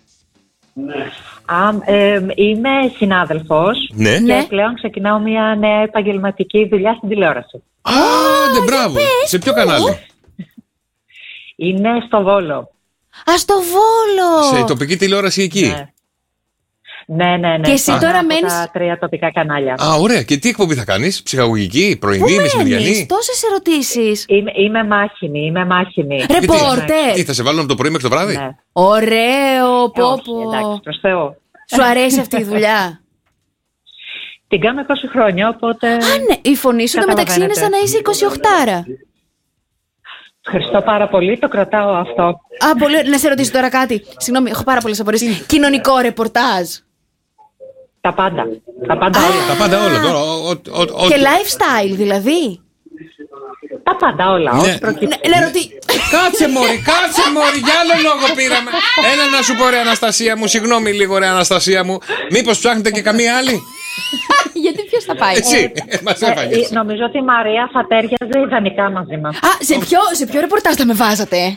Είμαι συνάδελφος και πλέον ξεκινάω μια νέα επαγγελματική δουλειά στην τηλεόραση. Ναι, μπράβο. Σε ποιο κανάλι? Είναι στο Βόλο. Α, στο Βόλο. Σε τοπική τηλεόραση εκεί. Ναι. Και εσύ τώρα μένεις στα 3 τοπικά κανάλια. Α, ωραία. Και τι εκπομπή θα κάνεις? Ψυχαγωγική, πρωινή, μεσημεριανή? Τόσες ερωτήσεις. Είμαι μάχημη. Ρεπόρτερ. Τι θα σε βάλουν από το πρωί μέχρι το βράδυ? Ναι. Ωραίο, εντάξει, προς Θεού. Σου αρέσει αυτή η δουλειά? Την κάνω 20 χρόνια, οπότε. Α, ναι. Η φωνή σου μεταξύ είναι σαν να είσαι 28άρα. Ευχαριστώ πάρα πολύ, το κρατάω αυτό. Α, πολύ. Να σε ρωτήσω τώρα κάτι. Συγγνώμη, έχω πάρα πολλές απορίες. Κοινωνικό ρεπορτάζ. Τα πάντα όλα. Και lifestyle δηλαδή. Τα πάντα όλα. Κάτσε μωρί, για άλλο λόγο πήραμε. Έλα να σου πω, ρε Αναστασία μου, συγγνώμη λίγο, ρε Αναστασία μου. Μήπως ψάχνετε και καμία άλλη? Γιατί ποιος θα πάει? Εσύ, μας έφαγες. Νομίζω ότι η Μαρία θα τέριαζε ιδανικά μαζί μας. Α, σε ποιο ρεπορτάζ θα με βάζατε?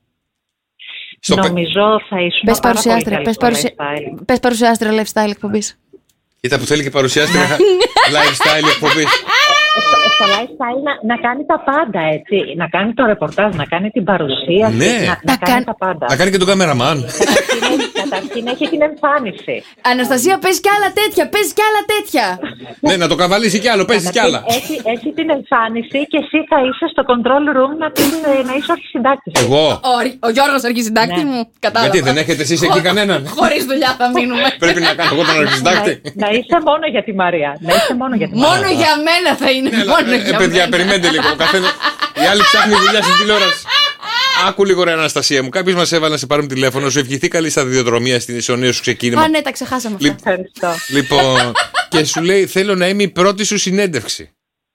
Νομίζω θα ήσουν πάρα πολύ καλή. Πες παρουσιάστρια lifestyle εκπομπής. Κοίτα που θέλει και παρουσιάστρια lifestyle εκπομπής. Στο lifestyle να κάνει τα πάντα, έτσι. Να κάνει το ρεπορτάζ, να κάνει την παρουσίαση. Ναι. Να κάνει τα πάντα. Να κάνει και τον καμεραμάν. Καταρχήν έχει την εμφάνιση. Αναστασία, πες κι άλλα τέτοια. Ναι, να το καβαλήσει κι άλλο, πες κι άλλα. Έχει την εμφάνιση και εσύ θα είσαι στο control room να είσαι αρχισυντάκτης. Εγώ. Ο Γιώργος αρχισυντάκτης μου. Κατάλαβα. Γιατί δεν έχετε εσείς εκεί κανέναν? Χωρίς δουλειά θα μείνουμε. Πρέπει να κάνω εγώ τον αρχισυντάκτη. Να είσαι μόνο για τη Μαρία. Μόνο για μένα θα είναι. Παιδιά, περιμένετε λίγο. Η άλλη ψάχνει δουλειά στην τηλεόραση. Άκου λίγο, ρε Αναστασία μου. Κάποιος μας έβαλε να σε πάρουμε τηλέφωνο. Σου ευχηθεί καλή σταδιοδρομία στην ισονία σου ξεκίνημα. Α, ναι, τα ξεχάσαμε αυτά. Ευχαριστώ. Λοιπόν, και σου λέει: θέλω να είμαι η πρώτη σου συνέντευξη.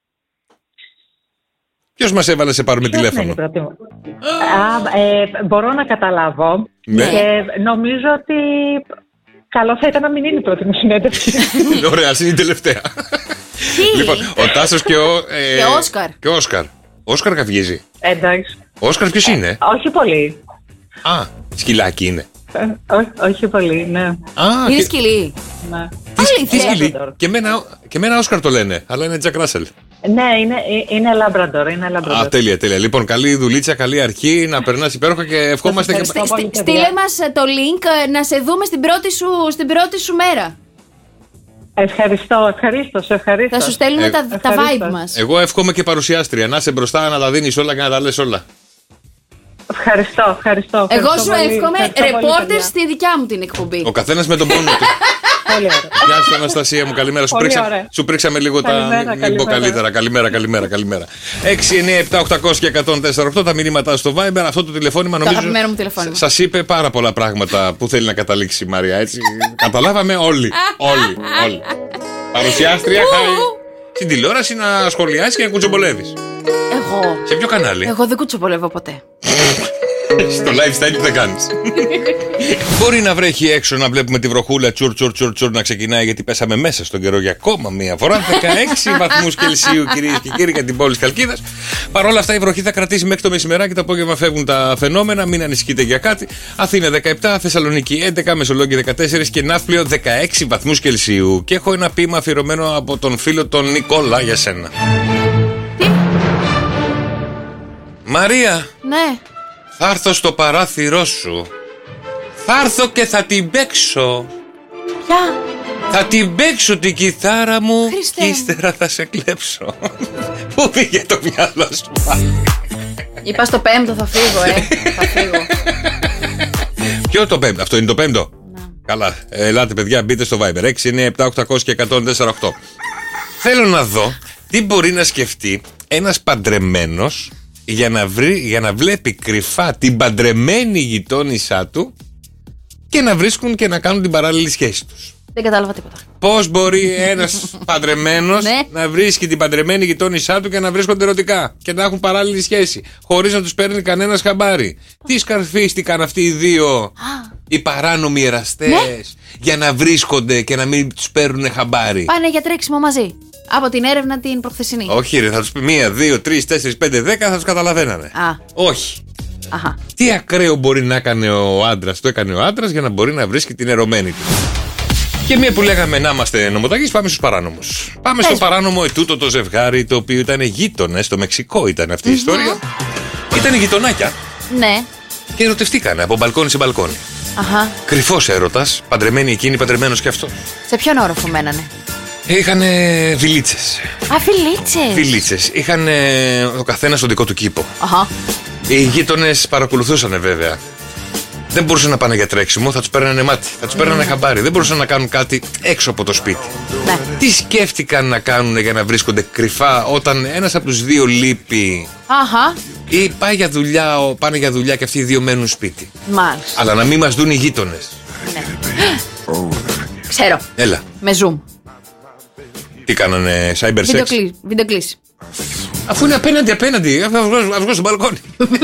Ποιος μας έβαλε να σε πάρουμε τηλέφωνο? Μπορώ να καταλάβω. Ναι. Και νομίζω ότι καλό θα ήταν να μην είναι η πρώτη μου συνέντευξη. Ωραία, είναι η τελευταία. Λοιπόν, ο Τάσος και ο Όσκαρ. Και ο Όσκαρ. Ο Όσκαρ καυγίζει. Εντάξει. Ο Όσκαρ ποιος είναι? Όχι πολύ. Α, σκυλάκι είναι. Όχι πολύ, ναι. Είναι σκυλί. Ναι. Τι σκυλί? Και εμένα Όσκαρ το λένε, αλλά είναι Τζακ Ράσελ. Ναι, είναι Λαμπραντόρ. Α, τέλεια. Λοιπόν, καλή δουλίτσα, καλή αρχή, να περνάς υπέροχα και ευχόμαστε και. Στείλε μας το link να σε δούμε στην πρώτη σου μέρα. Ευχαριστώ. Θα σου στέλνουμε τα vibe μας. Εγώ εύχομαι και παρουσιάστρια. Να είσαι μπροστά, να τα δίνεις όλα και να τα λες όλα. Ευχαριστώ. Εγώ σου εύχομαι ρεπόρτερ στη δικιά μου την εκπομπή. Ο καθένας με τον πόνο του. Πολύ ωραία. Γεια σου, Αναστασία μου, καλημέρα. Σου πρίξαμε λίγο μην πω καλύτερα. Καλημέρα. 6, 9, 7, 800 και 104,8 τα μηνύματά στο Viber. Αυτό το τηλεφώνημα νομίζω σας είπε πάρα πολλά πράγματα που θέλει να καταλήξει η Μαρία. Έτσι. Καταλάβαμε όλοι. Παρουσιάστρια, στην τηλεόραση να σχολιάσεις και να κουτσομπολεύεις. Εγώ. Σε ποιο κανάλι? Εγώ δεν κουτσομπολεύω ποτέ. Στο lifestyle δεν κάνεις. Μπορεί να βρέχει έξω, να βλέπουμε τη βροχούλα τσουρ να ξεκινάει, γιατί πέσαμε μέσα στον καιρό για ακόμα μία φορά. 16 βαθμούς Κελσίου, κυρίες και κύριοι, για την πόλη της Χαλκίδας. Παρ' όλα αυτά η βροχή θα κρατήσει μέχρι το μεσημεράκι και το απόγευμα φεύγουν τα φαινόμενα. Μην ανησυχείτε για κάτι. Αθήνα 17, Θεσσαλονίκη 11, Μεσολόγγι 14 και Ναύπλιο 16 βαθμούς Κελσίου. Και έχω ένα ποίημα αφιερωμένο από τον φίλο τον Νικόλα για σένα. Μαρία. Ναι. Θα έρθω στο παράθυρό σου. Θα έρθω και θα την παίξω. Ποια? Θα την παίξω την κιθάρα μου. Χριστέ. Και ύστερα θα σε κλέψω. Πού πήγε το μυαλό σου? Είπα στο 5ο θα φύγω, θα φύγω. Ποιο το 5ο? Αυτό είναι το 5ο? Καλά, ελάτε παιδιά, μπείτε στο Viber 6, 9, 7, 800 και 148. Θέλω να δω τι μπορεί να σκεφτεί ένας παντρεμένος για να βλέπει κρυφά την παντρεμένη γειτόνισά του και να βρίσκουν και να κάνουν την παράλληλη σχέση τους. Δεν κατάλαβα τίποτα. Πώς μπορεί ένας παντρεμένος να βρίσκει την παντρεμένη γειτόνισά του και να βρίσκονται ερωτικά και να έχουν παράλληλη σχέση, χωρίς να τους παίρνει κανένας χαμπάρι? Τι σκαρφίστηκαν αυτοί οι δύο οι παράνομοι εραστές για να βρίσκονται και να μην τους παίρνουν χαμπάρι? Πάνε για τρέξιμο μαζί. Από την έρευνα την προχθεσινή. Όχι ρε, θα τους πει 1, 2, 3, 4, 5, 10, θα τους καταλαβαίνανε. Όχι. Αχα. Τι ακραίο μπορεί να έκανε ο άντρας? Το έκανε ο άντρας για να μπορεί να βρίσκει την ερωμένη του. Και μία που λέγαμε να είμαστε νομοταγείς, πάμε στους παράνομους. Πάμε στο παράνομο ετούτο το ζευγάρι, το οποίο ήταν γείτονες, στο Μεξικό ήταν αυτή η ιστορία. Ήταν γειτονάκια. Ναι. Και ερωτευτήκανε από μπαλκόνι σε μπαλκόνι. Αχα. Κρυφός έρωτας, παντρεμένη εκείνη, παντρεμένος και αυτός. Σε ποιον όροφο μένανε? Είχανε βιλίτσες. Α, βιλίτσες. Βιλίτσες. Είχανε ο καθένας στον δικό του κήπο. Αχα. Οι γείτονες παρακολουθούσαν βέβαια. Δεν μπορούσαν να πάνε για τρέξιμο, θα τους παίρνανε μάτι, θα τους παίρνανε χαμπάρι. Δεν μπορούσαν να κάνουν κάτι έξω από το σπίτι. Ναι. Τι σκέφτηκαν να κάνουν για να βρίσκονται κρυφά όταν ένας από τους δύο λείπει? Αχα. Ή πάει για δουλειά, πάνε για δουλειά και αυτοί οι δύο μένουν σπίτι. Μάλιστα. Αλλά να μην μας δουν οι γείτονες. Ναι. Ξέρω. Έλα. Με zoom. Τι κάνανε, cyber sex? Βιντεοκλήση. Αφού είναι απέναντι, θα βγω στο μπαλκόνι.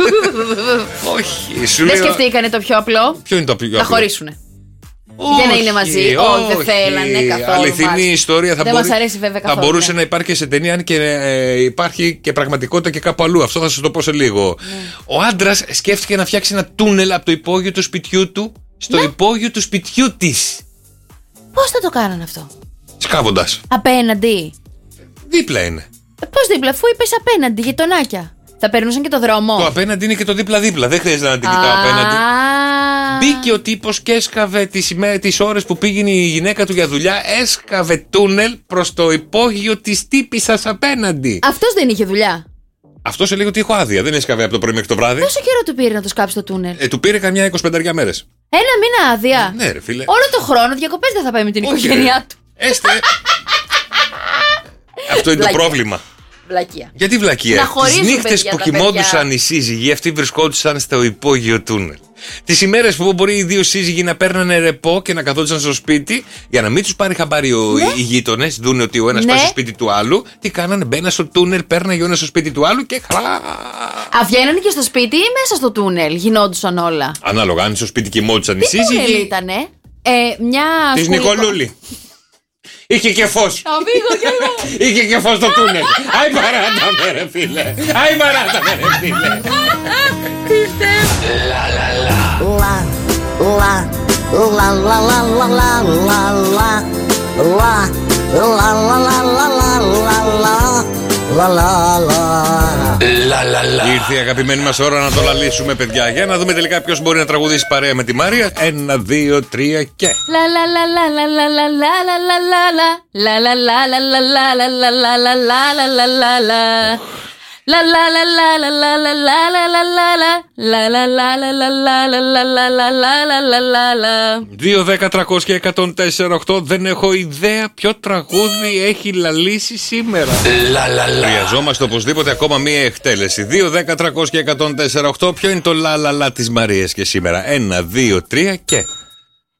Όχι, σου λέω. Δεν σκεφτήκανε το πιο απλό? Ποιο είναι το πιο απλό? Να χωρίσουνε. Για να είναι μαζί. Όχι, δεν θέλανε καθόλου. Αληθινή ιστορία. Δεν μας αρέσει βέβαια καθόλου. Θα μπορούσε να υπάρχει και σε ταινία, αν και υπάρχει και πραγματικότητα και κάπου αλλού. Αυτό θα σας το πω σε λίγο. Ο άντρας σκέφτηκε να φτιάξει ένα τούνελ από το υπόγειο του σπιτιού του στο υπόγειο του σπιτιού της. Πώς θα το κάνανε αυτό? Σκάβοντας. Απέναντι. Δίπλα είναι. Πώς δίπλα, αφού είπες απέναντι, γειτονάκια. Θα περνούσαν και το δρόμο. Το απέναντι είναι και το δίπλα-δίπλα. Δεν χρειάζεται να την κοιτάω απέναντι. Μπήκε ο τύπος και έσκαβε τις ώρες που πήγαινε η γυναίκα του για δουλειά. Έσκαβε τούνελ προς το υπόγειο της τύπισσας απέναντι. Αυτός δεν είχε δουλειά? Αυτός έλεγε ότι έχω άδεια. Δεν έσκαβε από το πρωί μέχρι το βράδυ. Πόσο καιρό του πήρε να το σκάψει το τούνελ? Του πήρε καμιά 25 μέρες. Ένα μήνα άδεια? Ναι, ρε φίλε. Όλο το χρόνο διακοπές δεν θα πάει με την οικογένειά του. Αυτό είναι το πρόβλημα. Βλακεία. Γιατί βλακεία? Τις νύχτες που κοιμόντουσαν οι σύζυγοι, αυτοί βρισκόντουσαν στο υπόγειο τούνελ. Τις ημέρες που μπορεί οι δύο σύζυγοι να παίρνανε ρεπό και να καθόντουσαν στο σπίτι, για να μην τους πάρει χαμπάρι οι γείτονες, δούνε ότι ο ένας πάει στο σπίτι του άλλου, τι κάνανε? Μπαίναν στο τούνελ, παίρνανε ο ένας στο σπίτι του άλλου και Βγαίνανε και στο σπίτι ή μέσα στο τούνελ γινόντουσαν όλα? Ανάλογα, αν στο σπίτι κοιμόντουσαν οι σύζυγοι. Τι τούνελ ήτανε? Μια της Νικολούλη. Είχε και φως. Είχε και φως στο τούνελ. Άι παράτα με ρε φίλε. Άι παράτα με ρε φίλε. Ήρθε η αγαπημένη μας ώρα να το λαλήσουμε, παιδιά. Για να δούμε τελικά ποιος μπορεί να τραγουδήσει παρέα με τη Μάρια. 1, 2, 3 και. Δύο 10 300 και 104,8. Δεν έχω ιδέα ποιο τραγούδι έχει λαλήσει σήμερα. Χρειαζόμαστε οπωσδήποτε ακόμα μία εκτέλεση. 2 10 300 και 104,8. Ποιο είναι το λαλαλα της Μαρίας και σήμερα? 1, 2, 3 και.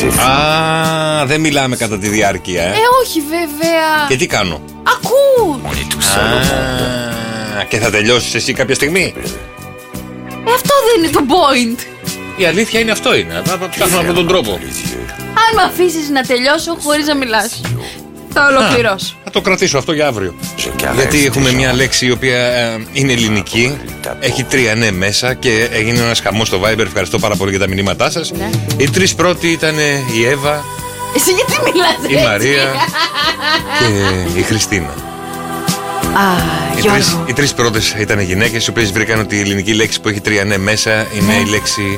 Α, δεν μιλάμε κατά τη διάρκεια, όχι βέβαια. Και τι κάνω? Ακού. Και θα τελειώσεις εσύ κάποια στιγμή? Αυτό δεν είναι το point. Η αλήθεια είναι αυτό είναι. Θα ψάχνω αυτόν τον τρόπο. Αν με αφήσεις να τελειώσω χωρίς να μιλάς, θα ολοκληρώσω. Θα το κρατήσω αυτό για αύριο. Γιατί έχουμε μια λέξη η οποία είναι ελληνική. Έχει 3 ναι μέσα και έγινε ένας χαμός στο Viber. Ευχαριστώ πάρα πολύ για τα μηνύματά σας. Οι 3 πρώτοι ήταν η Εύα. Εσύ γιατί μιλάς έτσι? Η Μαρία και η Χριστίνα. Οι 3 πρώτες ήταν γυναίκες, οι οποίες βρήκαν ότι η ελληνική λέξη που έχει 3 ναι μέσα είναι η λέξη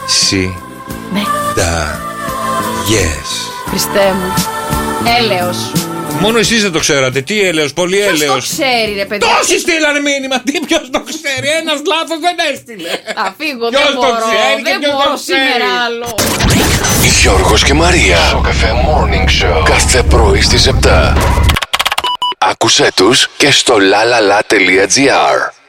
yes. Χριστέ μου. Έλεος. Μόνο εσείς δεν το ξέρατε. Τι έλεος, πολύ έλεος. Ποιος το ξέρει ρε παιδί? Τόσοι στείλανε μήνυμα. Ποιος το ξέρει? Ένας λάθος δεν έστειλε. Θα φύγω, δεν μπορώ. Δεν μπορώ σήμερα άλλο. Γιώργος και Μαρία. Στο Καφέ Morning Show. Κάθε πρωί στις 7. Άκουσέ τους και στο lalala.gr.